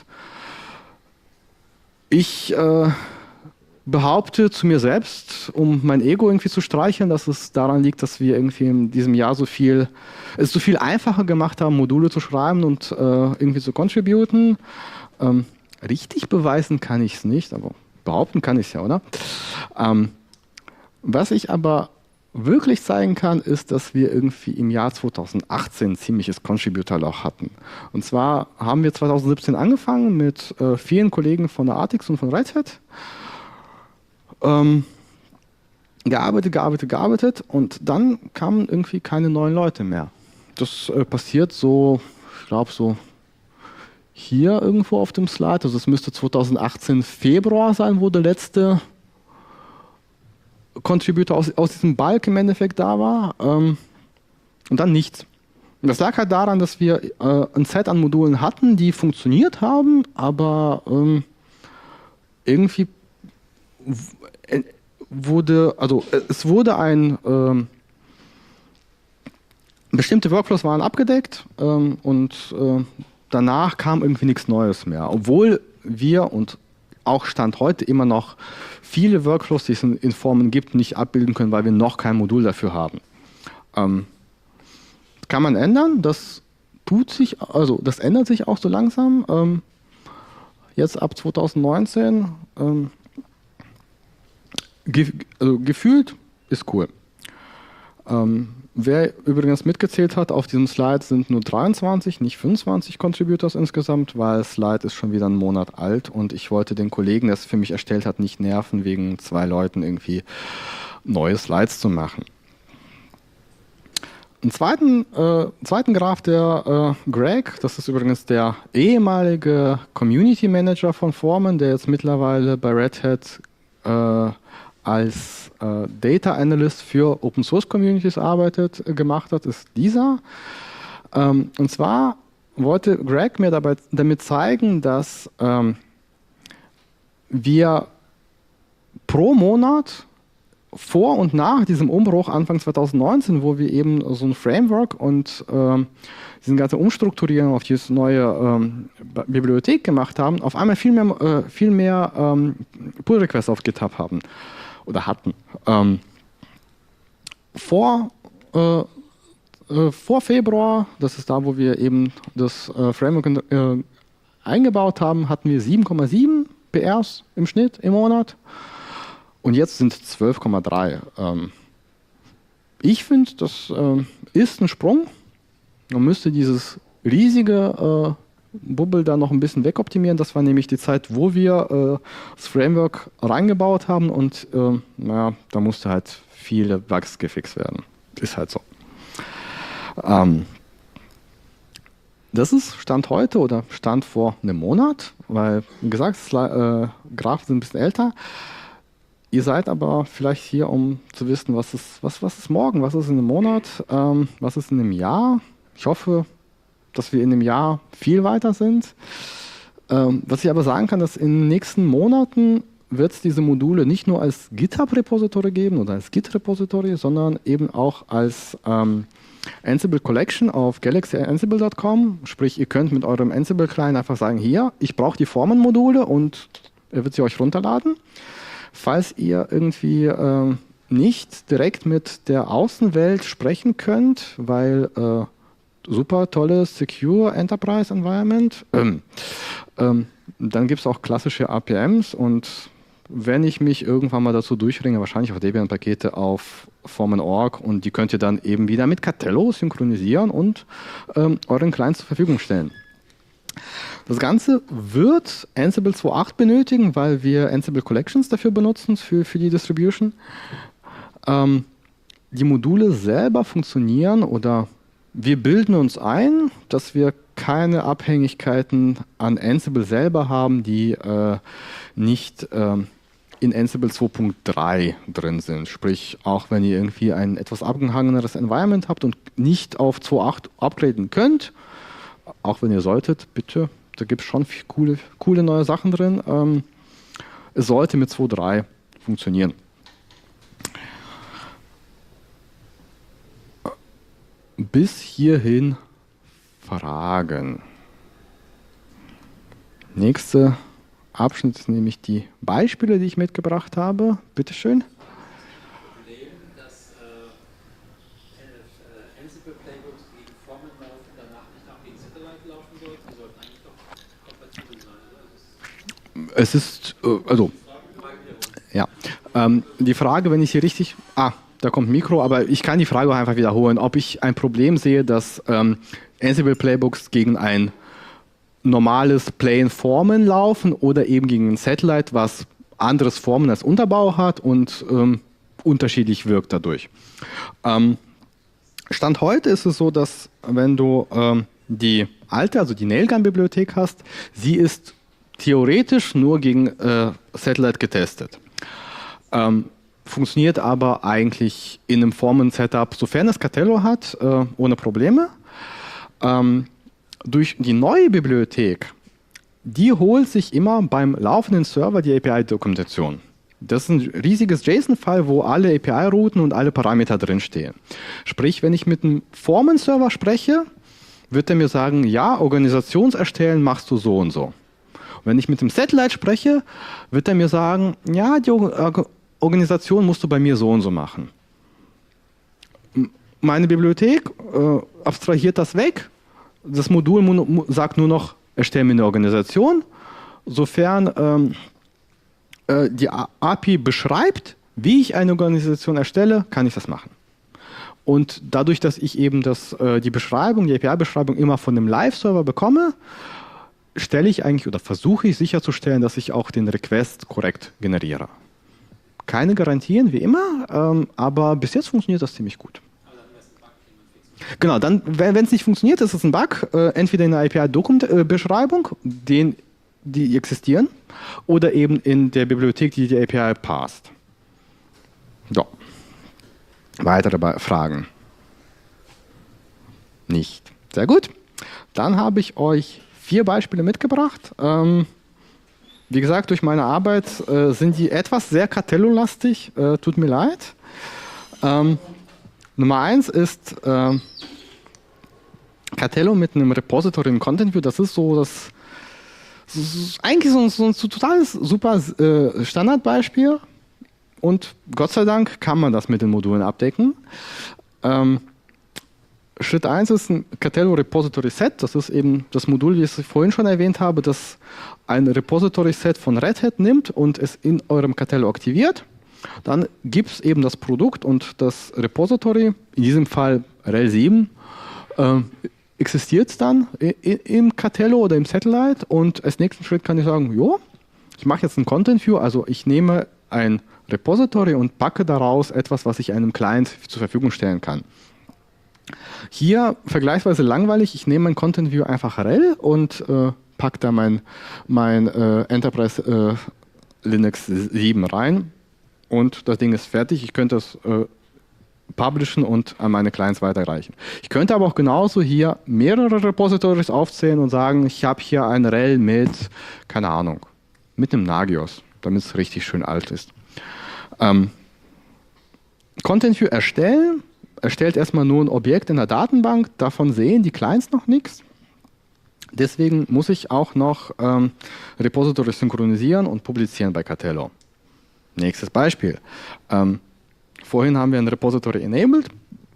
Ich äh, behaupte zu mir selbst, um mein Ego irgendwie zu streicheln, dass es daran liegt, dass wir irgendwie in diesem Jahr so viel, es so viel einfacher gemacht haben, Module zu schreiben und äh, irgendwie zu contributen. Ähm, richtig beweisen kann ich es nicht, aber behaupten kann ich es ja, oder? Ähm, was ich aber wirklich zeigen kann, ist, dass wir irgendwie im Jahr zweitausendachtzehn ein ziemliches Contributor-Loch hatten. Und zwar haben wir zweitausendsiebzehn angefangen mit äh, vielen Kollegen von der Artix und von Red Hat. Ähm, gearbeitet, gearbeitet, gearbeitet und dann kamen irgendwie keine neuen Leute mehr. Das äh, passiert so, ich glaube so hier irgendwo auf dem Slide, also es müsste zweitausendachtzehn Februar sein, wo der letzte Contributor aus, aus diesem Bulk im Endeffekt da war, ähm, und dann nichts. Und das lag halt daran, dass wir äh, ein Set an Modulen hatten, die funktioniert haben, aber ähm, irgendwie wurde, also es wurde ein, ähm, bestimmte Workflows waren abgedeckt ähm, und äh, danach kam irgendwie nichts Neues mehr, obwohl wir und auch Stand heute immer noch viele Workflows, die es in, in Formen gibt, nicht abbilden können, weil wir noch kein Modul dafür haben. Ähm, kann man ändern, das tut sich, also das ändert sich auch so langsam. Ähm, jetzt ab zweitausendneunzehn ähm, ge also gefühlt ist cool. Ähm, wer übrigens mitgezählt hat, auf diesem Slide sind nur dreiundzwanzig, nicht fünfundzwanzig Contributors insgesamt, weil das Slide ist schon wieder einen Monat alt und ich wollte den Kollegen, der es für mich erstellt hat, nicht nerven, wegen zwei Leuten irgendwie neue Slides zu machen. Einen zweiten, äh, zweiten Graph, der äh, Greg, das ist übrigens der ehemalige Community Manager von Foreman, der jetzt mittlerweile bei Red Hat äh, als äh, Data Analyst für Open Source Communities arbeitet, äh, gemacht hat, ist dieser. Ähm, und zwar wollte Greg mir dabei, damit zeigen, dass ähm, wir pro Monat vor und nach diesem Umbruch Anfang zweitausendneunzehn, wo wir eben so ein Framework und ähm, diese ganze Umstrukturierung auf diese neue ähm, Bibliothek gemacht haben, auf einmal viel mehr, äh, viel mehr ähm, Pull-Requests auf GitHub haben. Oder hatten. Ähm, vor, äh, äh, vor Februar, das ist da, wo wir eben das äh, Framework äh, eingebaut haben, hatten wir sieben Komma sieben P Rs im Schnitt im Monat und jetzt sind zwölf Komma drei. Ähm, ich finde, das äh, ist ein Sprung. Man müsste dieses riesige äh, Bubble da noch ein bisschen wegoptimieren. Das war nämlich die Zeit, wo wir äh, das Framework reingebaut haben und äh, naja, da musste halt viele Bugs gefixt werden. Ist halt so. Ähm, das ist Stand heute oder Stand vor einem Monat, weil, wie gesagt, äh, Graphen sind ein bisschen älter. Ihr seid aber vielleicht hier, um zu wissen, was ist, was, was ist morgen, was ist in einem Monat, ähm, was ist in einem Jahr. Ich hoffe, dass wir in dem Jahr viel weiter sind. Ähm, was ich aber sagen kann, dass in den nächsten Monaten wird es diese Module nicht nur als GitHub-Repository geben oder als Git-Repository, sondern eben auch als ähm, Ansible Collection auf galaxy ansible punkt com. Sprich, ihr könnt mit eurem Ansible-Client einfach sagen, hier, ich brauche die Formen-Module und er wird sie euch runterladen. Falls ihr irgendwie äh, nicht direkt mit der Außenwelt sprechen könnt, weil äh, super tolles Secure Enterprise Environment. Ähm, ähm, dann gibt es auch klassische A P Ms und wenn ich mich irgendwann mal dazu durchringe, wahrscheinlich auch Debian-Pakete auf Formen Punkt org und die könnt ihr dann eben wieder mit Catello synchronisieren und ähm, euren Client zur Verfügung stellen. Das Ganze wird Ansible zwei Punkt acht benötigen, weil wir Ansible Collections dafür benutzen, für, für die Distribution. Ähm, die Module selber funktionieren oder wir bilden uns ein, dass wir keine Abhängigkeiten an Ansible selber haben, die äh, nicht äh, in Ansible zwei Punkt drei drin sind. Sprich, auch wenn ihr irgendwie ein etwas abgehangeneres Environment habt und nicht auf zwei Punkt acht upgraden könnt, auch wenn ihr solltet, bitte, da gibt es schon viel coole, coole neue Sachen drin. Ähm, es sollte mit zwei Punkt drei funktionieren. bis hierhin Fragen? Nächster Abschnitt ist nämlich die Beispiele, die ich mitgebracht habe. Bitte schön. Problem, dass äh, Ansible Playbooks gegen Formen laufen, danach nicht auch gegen Satellite laufen sollten. Die sollten eigentlich doch kompatibel sein, oder? Es ist, äh, also, ja, ähm, die Frage, wenn ich hier richtig, ah, da kommt ein Mikro, aber ich kann die Frage auch einfach wiederholen, ob ich ein Problem sehe, dass ähm, Ansible Playbooks gegen ein normales Plain Formen laufen oder eben gegen ein Satellite, was anderes Formen als Unterbau hat und ähm, unterschiedlich wirkt dadurch. Ähm, Stand heute ist es so, dass wenn du ähm, die alte, also die Nailgun-Bibliothek hast, sie ist theoretisch nur gegen äh, Satellite getestet. Ähm, funktioniert aber eigentlich in einem Formen-Setup, sofern es Catello hat, äh, ohne Probleme. Ähm, Durch die neue Bibliothek, die holt sich immer beim laufenden Server die A P I-Dokumentation. Das ist ein riesiges JSON-File, wo alle A P I-Routen und alle Parameter drinstehen. Sprich, wenn ich mit einem Formen-Server spreche, wird er mir sagen, ja, Organisationserstellen machst du so und so. Und wenn ich mit dem Satellite spreche, wird er mir sagen, ja, die Organisation musst du bei mir so und so machen. Meine Bibliothek äh, abstrahiert das weg. Das Modul sagt nur noch, erstelle mir eine Organisation. Sofern ähm, äh, die A P I beschreibt, wie ich eine Organisation erstelle, kann ich das machen. Und dadurch, dass ich eben das, äh, die Beschreibung, die A P I-Beschreibung immer von einem Live-Server bekomme, stelle ich eigentlich oder versuche ich sicherzustellen, dass ich auch den Request korrekt generiere. Keine Garantien, wie immer, ähm, aber bis jetzt funktioniert das ziemlich gut. Genau, dann, wenn es nicht funktioniert, ist es ein Bug, äh, entweder in der A P I-Beschreibung, äh, die existieren, oder eben in der Bibliothek, die die A P I passt. So. Weitere Be Fragen? Nicht. Sehr gut. Dann habe ich euch vier Beispiele mitgebracht. Ähm, wie gesagt, durch meine Arbeit äh, sind die etwas sehr Catello-lastig. Äh, tut mir leid. Ähm, Nummer eins ist äh, Catello mit einem Repository im Content View. Das ist so das, das ist eigentlich so, so ein so totales super äh, Standardbeispiel. Und Gott sei Dank kann man das mit den Modulen abdecken. Ähm, Schritt eins ist ein Catello Repository Set. Das ist eben das Modul, wie ich es vorhin schon erwähnt habe, das ein Repository Set von Red Hat nimmt und es in eurem Catello aktiviert. Dann gibt es eben das Produkt und das Repository, in diesem Fall R H E L sieben, äh, existiert dann im Catello oder im Satellite und als nächsten Schritt kann ich sagen, jo, ich mache jetzt ein Content View, also ich nehme ein Repository und packe daraus etwas, was ich einem Client zur Verfügung stellen kann. Hier vergleichsweise langweilig, ich nehme mein Content View einfach R H E L und äh, packe da mein, mein äh, Enterprise äh, Linux sieben rein. Und das Ding ist fertig. Ich könnte es äh, publishen und an meine Clients weiterreichen. Ich könnte aber auch genauso hier mehrere Repositories aufzählen und sagen, ich habe hier ein R H E L mit, keine Ahnung, mit einem Nagios, damit es richtig schön alt ist. Ähm, Content View erstellen, erstellt erstmal nur ein Objekt in der Datenbank, davon sehen die Clients noch nichts. Deswegen muss ich auch noch ähm, Repositories synchronisieren und publizieren bei Catello. Nächstes Beispiel. Ähm, vorhin haben wir ein Repository enabled.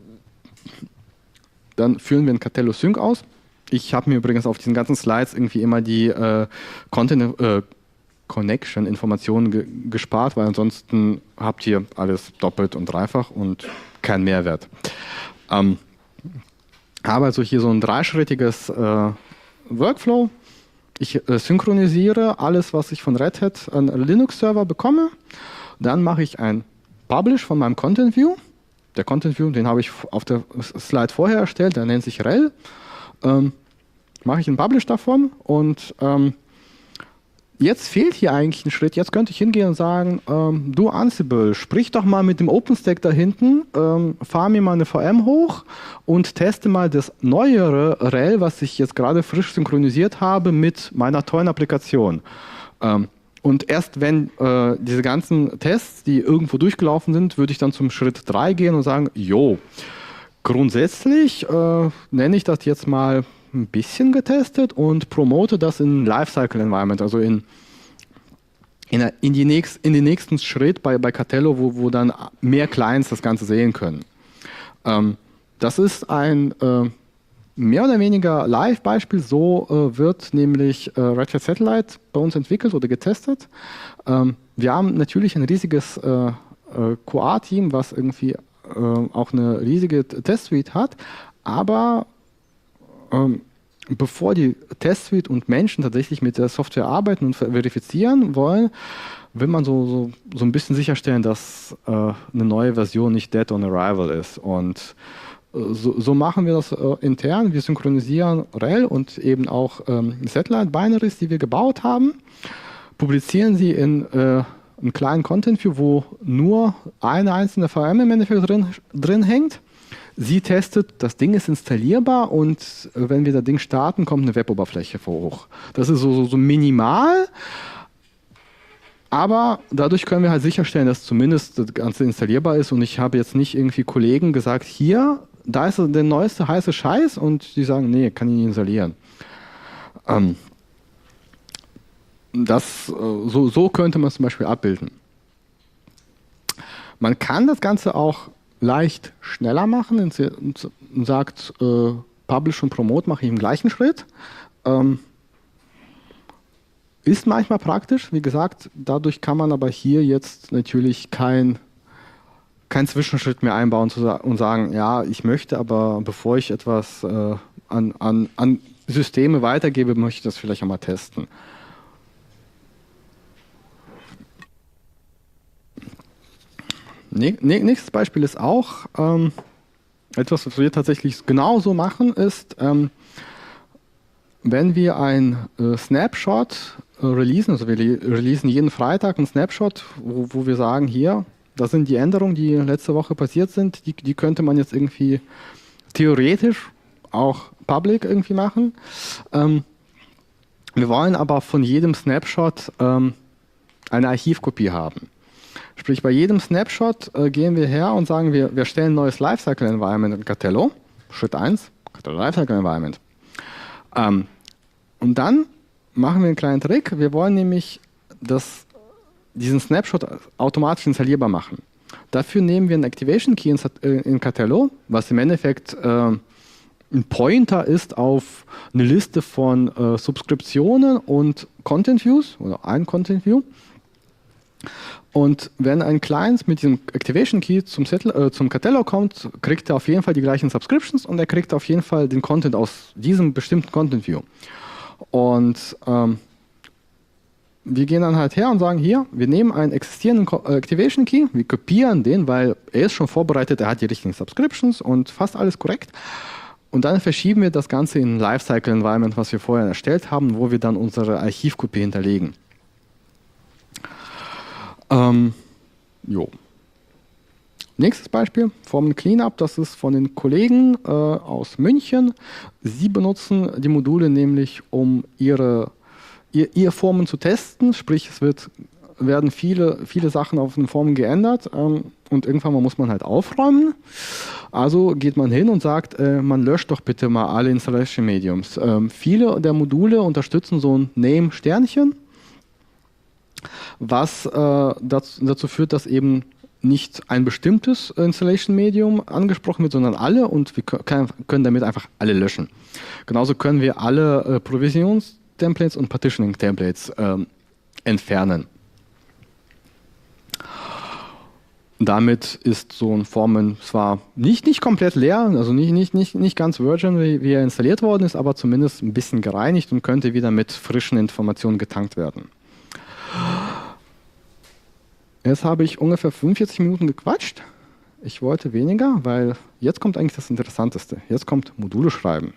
Dann führen wir ein Catello Sync aus. Ich habe mir übrigens auf diesen ganzen Slides irgendwie immer die äh, Content äh, Connection Informationen ge gespart, weil ansonsten habt ihr alles doppelt und dreifach und kein Mehrwert. Ähm, habe also hier so ein dreischrittiges äh, Workflow. Ich äh, synchronisiere alles, was ich von Red Hat an Linux-Server bekomme. Dann mache ich ein Publish von meinem Content View. Der Content View, den habe ich auf der Slide vorher erstellt, der nennt sich R H E L. Ähm, mache ich einen Publish davon und ähm, jetzt fehlt hier eigentlich ein Schritt. Jetzt könnte ich hingehen und sagen, ähm, du Ansible, sprich doch mal mit dem OpenStack da hinten, ähm, fahr mir mal eine V M hoch und teste mal das neuere R H E L, was ich jetzt gerade frisch synchronisiert habe mit meiner tollen Applikation. Ähm, und erst wenn äh, diese ganzen Tests, die irgendwo durchgelaufen sind, würde ich dann zum Schritt drei gehen und sagen, jo, grundsätzlich äh, nenne ich das jetzt mal ein bisschen getestet und promote das in Lifecycle Environment, also in, in, in, die nächst, in den nächsten Schritt bei, bei Catello, wo, wo dann mehr Clients das Ganze sehen können. Ähm, das ist ein äh, mehr oder weniger Live-Beispiel. So äh, wird nämlich äh, Red Hat Satellite bei uns entwickelt oder getestet. Ähm, wir haben natürlich ein riesiges äh, äh, Q A-Team, was irgendwie äh, auch eine riesige Testsuite hat, aber ähm, bevor die Testsuite und Menschen tatsächlich mit der Software arbeiten und verifizieren wollen, will man so, so, so ein bisschen sicherstellen, dass äh, eine neue Version nicht dead on arrival ist. Und äh, so, so machen wir das äh, intern. Wir synchronisieren R E L und eben auch ähm, Satellite-Binaries, die wir gebaut haben, publizieren sie in äh, einen kleinen Content-View, wo nur eine einzelne V M im Endeffekt drin, drin hängt. Sie testet, das Ding ist installierbar und äh, wenn wir das Ding starten, kommt eine Weboberfläche hoch. Das ist so, so, so minimal, aber dadurch können wir halt sicherstellen, dass zumindest das Ganze installierbar ist und ich habe jetzt nicht irgendwie Kollegen gesagt, hier, da ist der neueste heiße Scheiß und die sagen, nee, kann ich nicht installieren. Ähm, das, äh, so, so könnte man es zum Beispiel abbilden. Man kann das Ganze auch leicht schneller machen und sagt, äh, Publish und Promote mache ich im gleichen Schritt. Ähm, ist manchmal praktisch, wie gesagt, dadurch kann man aber hier jetzt natürlich kein, kein Zwischenschritt mehr einbauen zu sa und sagen, ja, ich möchte aber, bevor ich etwas äh, an, an, an Systeme weitergebe, möchte ich das vielleicht einmal testen. Nächstes Beispiel ist auch ähm, etwas, was wir tatsächlich genauso machen, ist, ähm, wenn wir ein äh, Snapshot äh, releasen, also wir releasen jeden Freitag einen Snapshot, wo, wo wir sagen, hier, das sind die Änderungen, die letzte Woche passiert sind, die, die könnte man jetzt irgendwie theoretisch auch public irgendwie machen. Ähm, wir wollen aber von jedem Snapshot ähm, eine Archivkopie haben. Sprich, bei jedem Snapshot äh, gehen wir her und sagen, wir, wir stellen ein neues Lifecycle Environment in Catello. Schritt eins, Catello Lifecycle Environment. Ähm, und dann machen wir einen kleinen Trick. Wir wollen nämlich das, diesen Snapshot automatisch installierbar machen. Dafür nehmen wir einen Activation Key in, in Catello, was im Endeffekt äh, ein Pointer ist auf eine Liste von äh, Subskriptionen und Content Views oder ein Content View. Und wenn ein Client mit diesem Activation Key zum, Settle, äh, zum Catello kommt, kriegt er auf jeden Fall die gleichen Subscriptions und er kriegt auf jeden Fall den Content aus diesem bestimmten Content View. Und ähm, wir gehen dann halt her und sagen, hier, wir nehmen einen existierenden Activation Key, wir kopieren den, weil er ist schon vorbereitet, er hat die richtigen Subscriptions und fast alles korrekt. Und dann verschieben wir das Ganze in ein Lifecycle Environment, was wir vorher erstellt haben, wo wir dann unsere Archivkopie hinterlegen. Ähm, jo. Nächstes Beispiel, Formen Cleanup, das ist von den Kollegen äh, aus München. Sie benutzen die Module nämlich, um ihre, ihr, ihr Formen zu testen, sprich es wird, werden viele, viele Sachen auf den Formen geändert ähm, und irgendwann mal muss man halt aufräumen. Also geht man hin und sagt, äh, man löscht doch bitte mal alle Installation Mediums. Ähm, viele der Module unterstützen so ein Name-Sternchen, was äh, dazu, dazu führt, dass eben nicht ein bestimmtes Installation-Medium angesprochen wird, sondern alle und wir können damit einfach alle löschen. Genauso können wir alle äh, Provisions-Templates und Partitioning-Templates ähm, entfernen. Damit ist so ein Formen zwar nicht, nicht komplett leer, also nicht, nicht, nicht, nicht ganz virgin, wie, wie er installiert worden ist, aber zumindest ein bisschen gereinigt und könnte wieder mit frischen Informationen getankt werden. Jetzt habe ich ungefähr fünfundvierzig Minuten gequatscht. Ich wollte weniger, weil jetzt kommt eigentlich das Interessanteste. Jetzt kommt Module schreiben.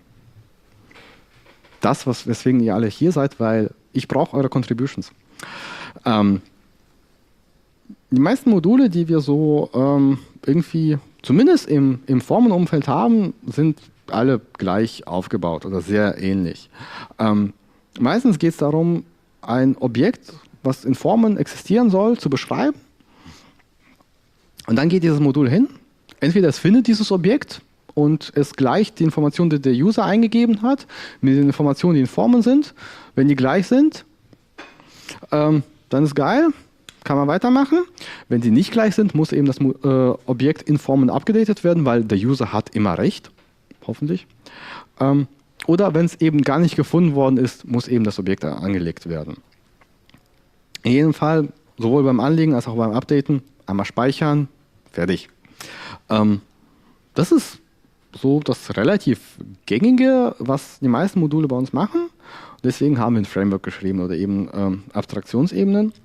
Das, was, weswegen ihr alle hier seid, weil ich brauche eure Contributions. Ähm, die meisten Module, die wir so ähm, irgendwie, zumindest im, im Formenumfeld haben, sind alle gleich aufgebaut oder sehr ähnlich. Ähm, meistens geht es darum, ein Objekt, was in Formen existieren soll, zu beschreiben. Und dann geht dieses Modul hin. Entweder es findet dieses Objekt und es gleicht die Informationen, die der User eingegeben hat, mit den Informationen, die in Formen sind. Wenn die gleich sind, ähm, dann ist geil, kann man weitermachen. Wenn die nicht gleich sind, muss eben das äh, Objekt in Formen abgedatet werden, weil der User hat immer recht, hoffentlich. Ähm, oder wenn es eben gar nicht gefunden worden ist, muss eben das Objekt angelegt werden. In jedem Fall, sowohl beim Anlegen als auch beim Updaten, einmal speichern, fertig. Ähm, das ist so das relativ gängige, was die meisten Module bei uns machen. Deswegen haben wir ein Framework geschrieben oder eben ähm, Abstraktionsebenen.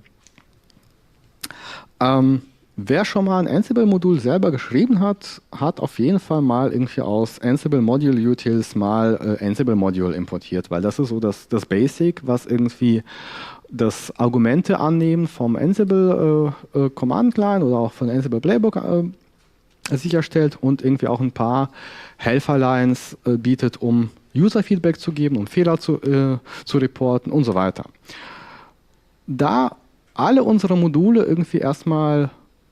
Ähm, wer schon mal ein Ansible-Modul selber geschrieben hat, hat auf jeden Fall mal irgendwie aus Ansible Module Utils mal äh, Ansible Module importiert, weil das ist so das, das Basic, was irgendwie das Argumente annehmen vom Ansible äh, äh, Command Line oder auch von Ansible Playbook äh, sicherstellt und irgendwie auch ein paar Helferlines äh, bietet, um User-Feedback zu geben, um Fehler zu, äh, zu reporten und so weiter. Da alle unsere Module irgendwie erstmal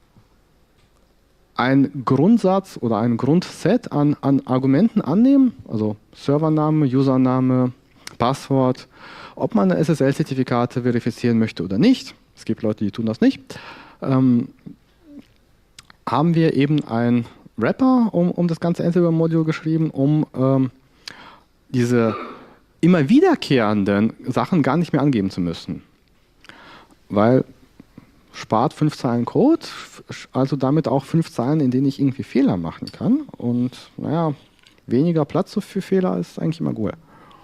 einen Grundsatz oder ein Grundset an, an Argumenten annehmen, also Servername, Username, Passwort, ob man S S L-Zertifikate verifizieren möchte oder nicht, es gibt Leute, die tun das nicht, ähm, haben wir eben einen Wrapper um, um das ganze Ansible-Modul geschrieben, um ähm, diese immer wiederkehrenden Sachen gar nicht mehr angeben zu müssen. Weil spart fünf Zeilen Code, also damit auch fünf Zeilen, in denen ich irgendwie Fehler machen kann. Und naja, weniger Platz für Fehler ist eigentlich immer gut.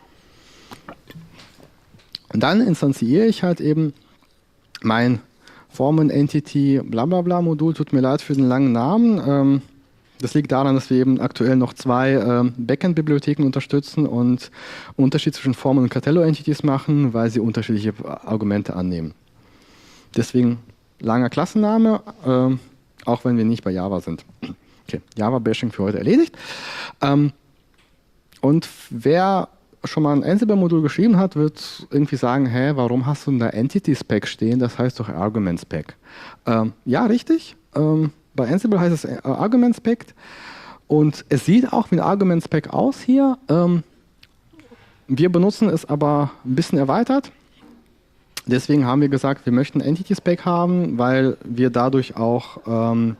Und dann instanziere ich halt eben mein Formen-Entity blablabla Modul. Tut mir leid für den langen Namen. Ähm, das liegt daran, dass wir eben aktuell noch zwei ähm, Backend-Bibliotheken unterstützen und Unterschied zwischen Formen und Cartello-Entities machen, weil sie unterschiedliche Argumente annehmen. Deswegen langer Klassenname, äh, auch wenn wir nicht bei Java sind. Okay, Java-Bashing für heute erledigt. Ähm, und wer schon mal ein Ansible-Modul geschrieben hat, wird irgendwie sagen, hä, warum hast du da Entity-Spec stehen? Das heißt doch Argument-Spec. Ähm, ja, richtig. Ähm, bei Ansible heißt es äh, Argument-Spec. Und es sieht auch wie ein Argument-Spec aus hier. Ähm, wir benutzen es aber ein bisschen erweitert. Deswegen haben wir gesagt, wir möchten Entity-Spec haben, weil wir dadurch auch ähm,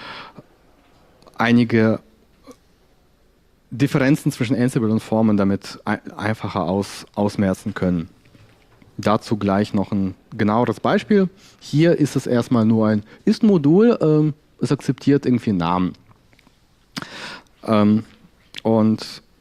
einige Differenzen zwischen Ansible und Formen damit ein, einfacher aus, ausmerzen können. Dazu gleich noch ein genaueres Beispiel. Hier ist es erstmal nur ein Ist-Modul, ähm, es akzeptiert irgendwie einen Namen. Ähm, und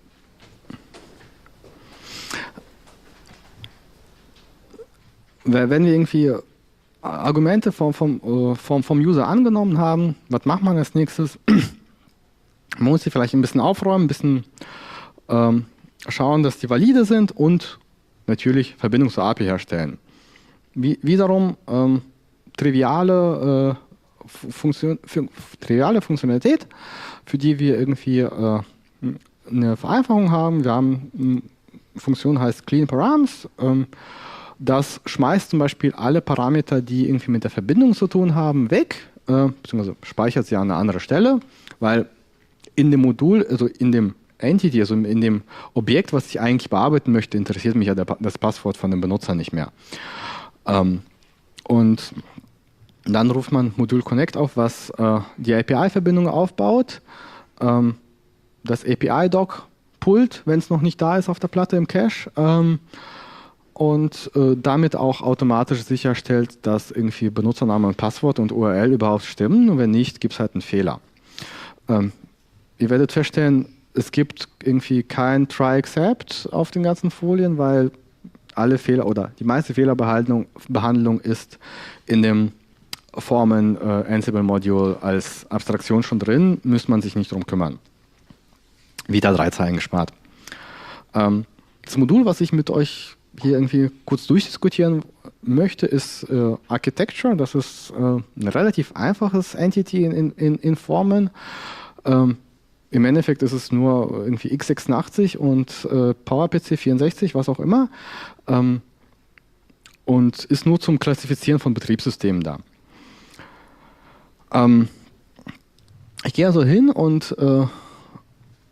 wenn wir irgendwie Argumente vom, vom, vom, vom User angenommen haben, was macht man als nächstes? Man muss sie vielleicht ein bisschen aufräumen, ein bisschen ähm, schauen, dass die valide sind und natürlich Verbindung zur A P I herstellen. Wie, wiederum ähm, triviale, äh, Funktion, für, triviale Funktionalität, für die wir irgendwie äh, eine Vereinfachung haben. Wir haben eine Funktion, heißt Clean Params. Ähm, das schmeißt zum Beispiel alle Parameter, die irgendwie mit der Verbindung zu tun haben, weg, äh, beziehungsweise speichert sie an eine andere Stelle, weil in dem Modul, also in dem Entity, also in dem Objekt, was ich eigentlich bearbeiten möchte, interessiert mich ja der, das Passwort von dem Benutzer nicht mehr. Ähm, und dann ruft man Modul Connect auf, was äh, die A P I-Verbindung aufbaut, ähm, das A P I-Doc pullt, wenn es noch nicht da ist auf der Platte im Cache, ähm, und äh, damit auch automatisch sicherstellt, dass irgendwie Benutzername und Passwort und U R L überhaupt stimmen, und wenn nicht, gibt es halt einen Fehler. Ähm, Ihr werdet feststellen, es gibt irgendwie kein Try-Except auf den ganzen Folien, weil alle Fehler oder die meiste Fehlerbehandlung Behandlung ist in dem Formen äh, Ansible-Module als Abstraktion schon drin, müsste man sich nicht drum kümmern. Wieder drei Zeilen gespart. Ähm, das Modul, was ich mit euch hier irgendwie kurz durchdiskutieren möchte, ist äh, Architecture. Das ist äh, ein relativ einfaches Entity in, in, in Formen. Ähm, Im Endeffekt ist es nur irgendwie x sechsundachtzig und äh, PowerPC vierundsechzig, was auch immer, ähm, und ist nur zum Klassifizieren von Betriebssystemen da. Ähm, ich gehe also hin und äh,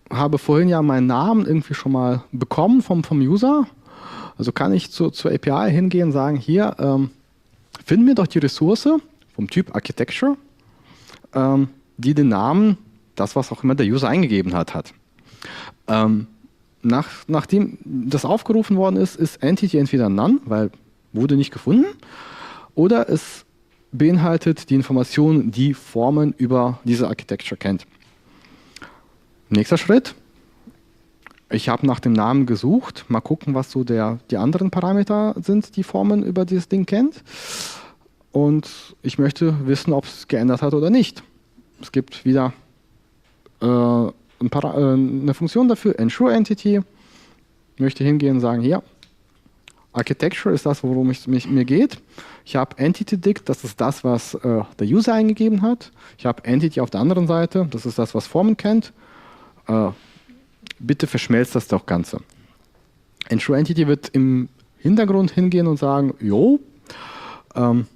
habe vorhin ja meinen Namen irgendwie schon mal bekommen vom, vom User. Also kann ich zu, zur A P I hingehen und sagen, hier, ähm, finden wir doch die Ressource vom Typ Architecture, ähm, die den Namen, das was auch immer der User eingegeben hat, hat. Ähm, nach, nachdem das aufgerufen worden ist, ist Entity entweder None, weil wurde nicht gefunden, oder es beinhaltet die Information, die Formen über diese Architecture kennt. Nächster Schritt. Ich habe nach dem Namen gesucht. Mal gucken, was so der, die anderen Parameter sind, die Formen über dieses Ding kennt. Und ich möchte wissen, ob es geändert hat oder nicht. Es gibt wieder äh, ein Para äh, eine Funktion dafür, Ensure Entity. Ich möchte hingehen und sagen, hier, Architecture ist das, worum es mich, mir geht. Ich habe Entity-Dict, das ist das, was äh, der User eingegeben hat. Ich habe Entity auf der anderen Seite, das ist das, was Formen kennt. Äh, bitte verschmelzt das doch Ganze. Ensure Entity wird im Hintergrund hingehen und sagen, jo, ähm,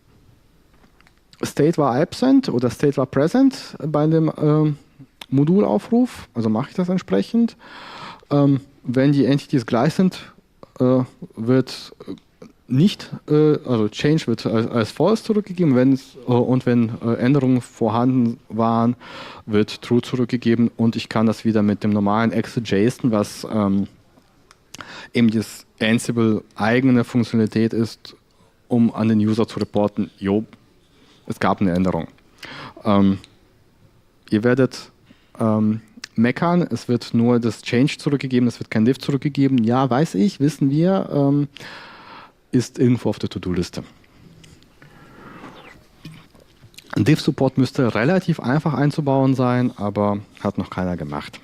State war absent oder State war present bei dem ähm, Modulaufruf, also mache ich das entsprechend. Ähm, wenn die Entities gleich sind, äh, wird nicht, äh, also Change wird als, als False zurückgegeben, wenn es, äh, und wenn äh, Änderungen vorhanden waren, wird True zurückgegeben und ich kann das wieder mit dem normalen Exit-JSON, was ähm, eben das Ansible eigene Funktionalität ist, um an den User zu reporten, jo, es gab eine Änderung. Ähm, ihr werdet ähm, meckern, es wird nur das Change zurückgegeben, es wird kein Diff zurückgegeben. Ja, weiß ich, wissen wir, ähm, ist irgendwo auf der To-Do-Liste. Ein Diff-Support müsste relativ einfach einzubauen sein, aber hat noch keiner gemacht.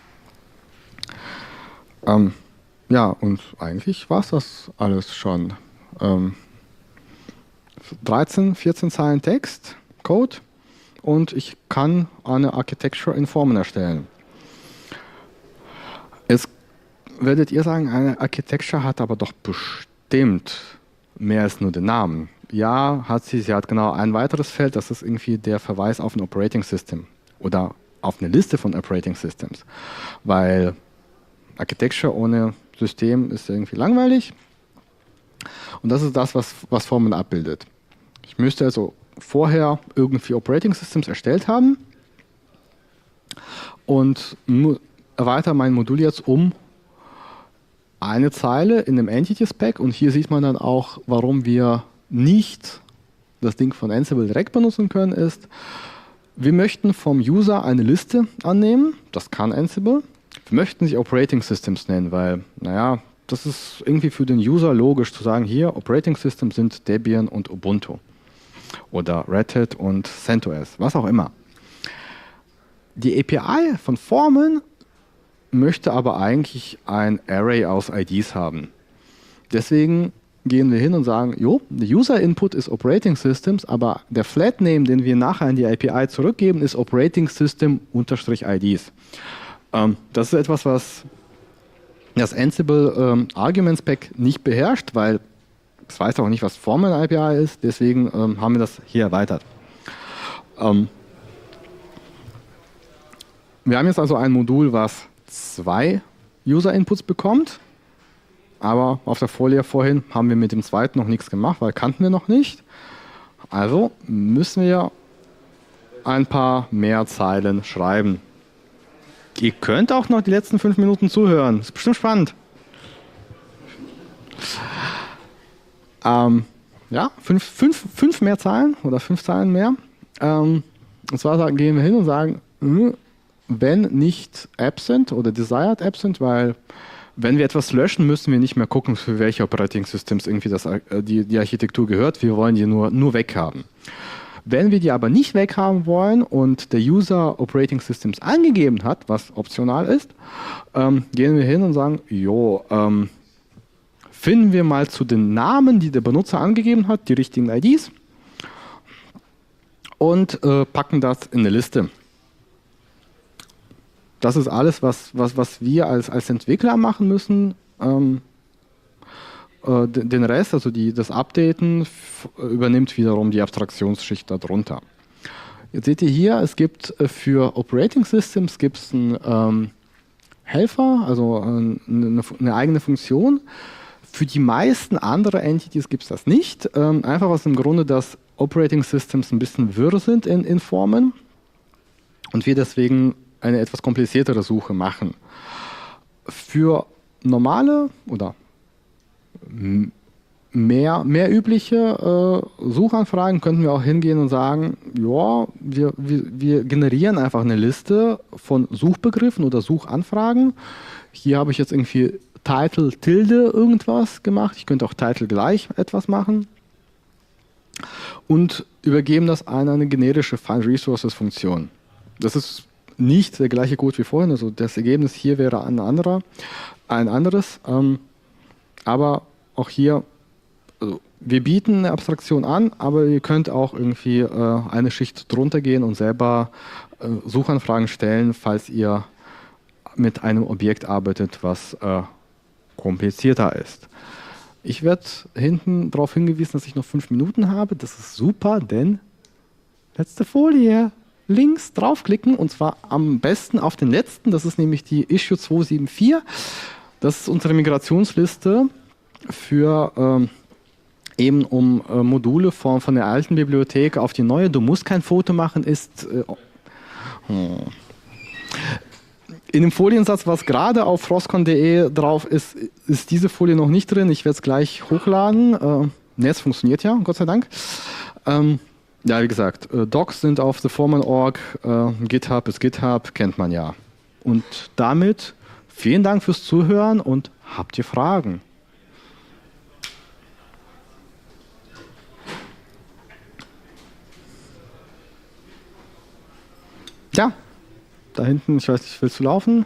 Ähm, ja, und eigentlich war es das alles schon. Ähm, dreizehn, vierzehn Zeilen Text, Code und ich kann eine Architecture in Formen erstellen. Jetzt werdet ihr sagen, eine Architecture hat aber doch bestimmt mehr als nur den Namen. Ja, hat sie, sie hat genau ein weiteres Feld, das ist irgendwie der Verweis auf ein Operating System oder auf eine Liste von Operating Systems, weil Architecture ohne System ist irgendwie langweilig und das ist das, was, was Formen abbildet. Ich müsste also vorher irgendwie Operating Systems erstellt haben und erweitere mein Modul jetzt um eine Zeile in einem Entity-Spec und hier sieht man dann auch, warum wir nicht das Ding von Ansible direkt benutzen können, ist, wir möchten vom User eine Liste annehmen, das kann Ansible, wir möchten sie Operating Systems nennen, weil, naja, das ist irgendwie für den User logisch zu sagen, hier Operating Systems sind Debian und Ubuntu oder Red Hat und CentOS, was auch immer. Die A P I von Formen möchte aber eigentlich ein Array aus I Ds haben. Deswegen gehen wir hin und sagen, jo, der User Input ist Operating Systems, aber der Flat Name, den wir nachher in die A P I zurückgeben, ist Operating System unterstrich I Ds. Ähm, das ist etwas, was das Ansible ähm, Argument Spec nicht beherrscht, weil es weiß auch nicht, was Formal A P I ist, deswegen ähm, haben wir das hier erweitert. Ähm, wir haben jetzt also ein Modul, was zwei User-Inputs bekommt, aber auf der Folie vorhin haben wir mit dem zweiten noch nichts gemacht, weil kannten wir noch nicht. Also müssen wir ein paar mehr Zeilen schreiben. Ihr könnt auch noch die letzten fünf Minuten zuhören, ist bestimmt spannend. Ähm, ja, fünf, fünf, fünf mehr Zeilen oder fünf Zeilen mehr. Ähm, und zwar sagen, gehen wir hin und sagen, wenn nicht absent oder desired absent, weil wenn wir etwas löschen, müssen wir nicht mehr gucken, für welche Operating Systems irgendwie das, die, die Architektur gehört. Wir wollen die nur, nur weghaben. Wenn wir die aber nicht weghaben wollen und der User Operating Systems angegeben hat, was optional ist, ähm, gehen wir hin und sagen, jo, ähm, finden wir mal zu den Namen, die der Benutzer angegeben hat, die richtigen I Ds und äh, packen das in eine Liste. Das ist alles, was, was, was wir als, als Entwickler machen müssen. Ähm, äh, den Rest, also die, das Updaten, übernimmt wiederum die Abstraktionsschicht darunter. Jetzt seht ihr hier, es gibt äh, für Operating Systems gibt's einen ähm, Helfer, also äh, eine, eine eigene Funktion. Für die meisten anderen Entities gibt es das nicht. Ähm, einfach aus dem Grunde, dass Operating Systems ein bisschen wirr sind in, in Formen und wir deswegen eine etwas kompliziertere Suche machen. Für normale oder mehr, mehr übliche äh, Suchanfragen könnten wir auch hingehen und sagen, ja, wir, wir, wir generieren einfach eine Liste von Suchbegriffen oder Suchanfragen. Hier habe ich jetzt irgendwie Title Tilde irgendwas gemacht. Ich könnte auch Title gleich etwas machen. Und übergeben das an eine generische Find Resources Funktion. Das ist nicht der gleiche Code wie vorhin, also das Ergebnis hier wäre ein anderer, ein anderes. Ähm, aber auch hier, also wir bieten eine Abstraktion an, aber ihr könnt auch irgendwie äh, eine Schicht drunter gehen und selber äh, Suchanfragen stellen, falls ihr mit einem Objekt arbeitet, was äh, komplizierter ist. Ich werde hinten darauf hingewiesen, dass ich noch fünf Minuten habe. Das ist super, denn letzte Folie. Links draufklicken und zwar am besten auf den letzten. Das ist nämlich die Issue zweihundertvierundsiebzig. Das ist unsere Migrationsliste für ähm, eben um äh, Module von, von der alten Bibliothek auf die neue. Du musst kein Foto machen, ist äh, hm. In dem Foliensatz, was gerade auf frostcon punkt de drauf ist, ist diese Folie noch nicht drin. Ich werde es gleich hochladen. Äh, Netz funktioniert ja, Gott sei Dank. Ähm, ja, wie gesagt, äh, Docs sind auf theforeman punkt org, äh, GitHub ist GitHub, kennt man ja. Und damit vielen Dank fürs Zuhören und habt ihr Fragen? Ja, da hinten, ich weiß nicht, willst du laufen?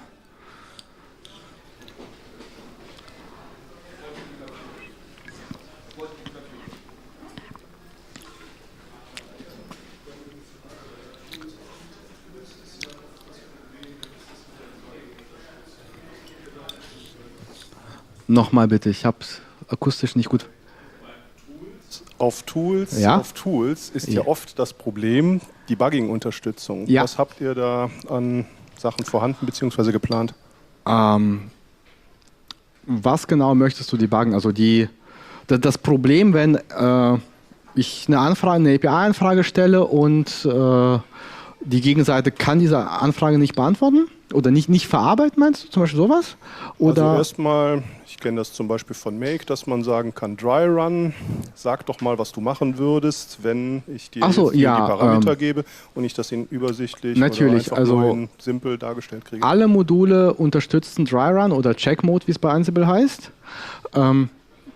Nochmal bitte, ich habe es akustisch nicht gut. Auf Tools, Ja? auf Tools ist Ja. ja oft das Problem Debugging-Unterstützung. Ja. Was habt ihr da an Sachen vorhanden bzw. geplant? Ähm, was genau möchtest du debuggen? Also die, das, das Problem, wenn äh, ich eine Anfrage, eine A P I-Anfrage stelle und äh, die Gegenseite kann diese Anfrage nicht beantworten oder nicht, nicht verarbeiten, meinst du zum Beispiel sowas? Oder Also erstmal, ich kenne das zum Beispiel von Make, dass man sagen kann, Dry Run, sag doch mal, was du machen würdest, wenn ich dir Ach so, jetzt die, ja, die Parameter ähm, gebe und ich das in übersichtlich natürlich, oder einfach also nur in simpel dargestellt kriege. alle Module unterstützen Dry Run oder Check Mode, wie es bei Ansible heißt. Ähm,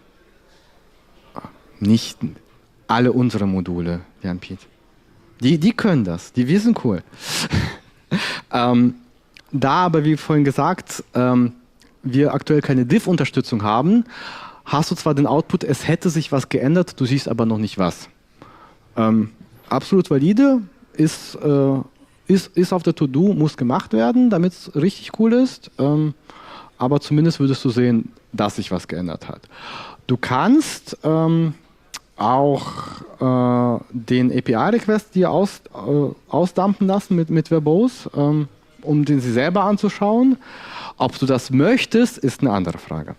nicht alle unsere Module, Jan Piet. Die, die können das, die wir sind cool. ähm, da aber, wie vorhin gesagt, ähm, wir aktuell keine Diff-Unterstützung haben, hast du zwar den Output, es hätte sich was geändert, du siehst aber noch nicht was. Ähm, absolut valide, ist, äh, ist, ist auf der To-Do, muss gemacht werden, damit es richtig cool ist, ähm, aber zumindest würdest du sehen, dass sich was geändert hat. Du kannst ähm, auch äh, den A P I-Request dir aus, äh, ausdampen lassen mit, mit Verbose, ähm, um den sie selber anzuschauen. Ob du das möchtest, ist eine andere Frage.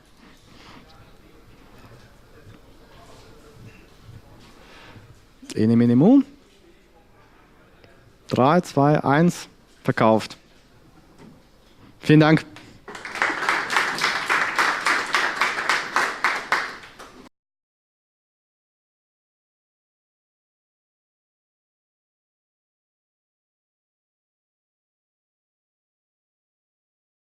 Ene, mene, mu. drei, zwei, eins, verkauft. Vielen Dank.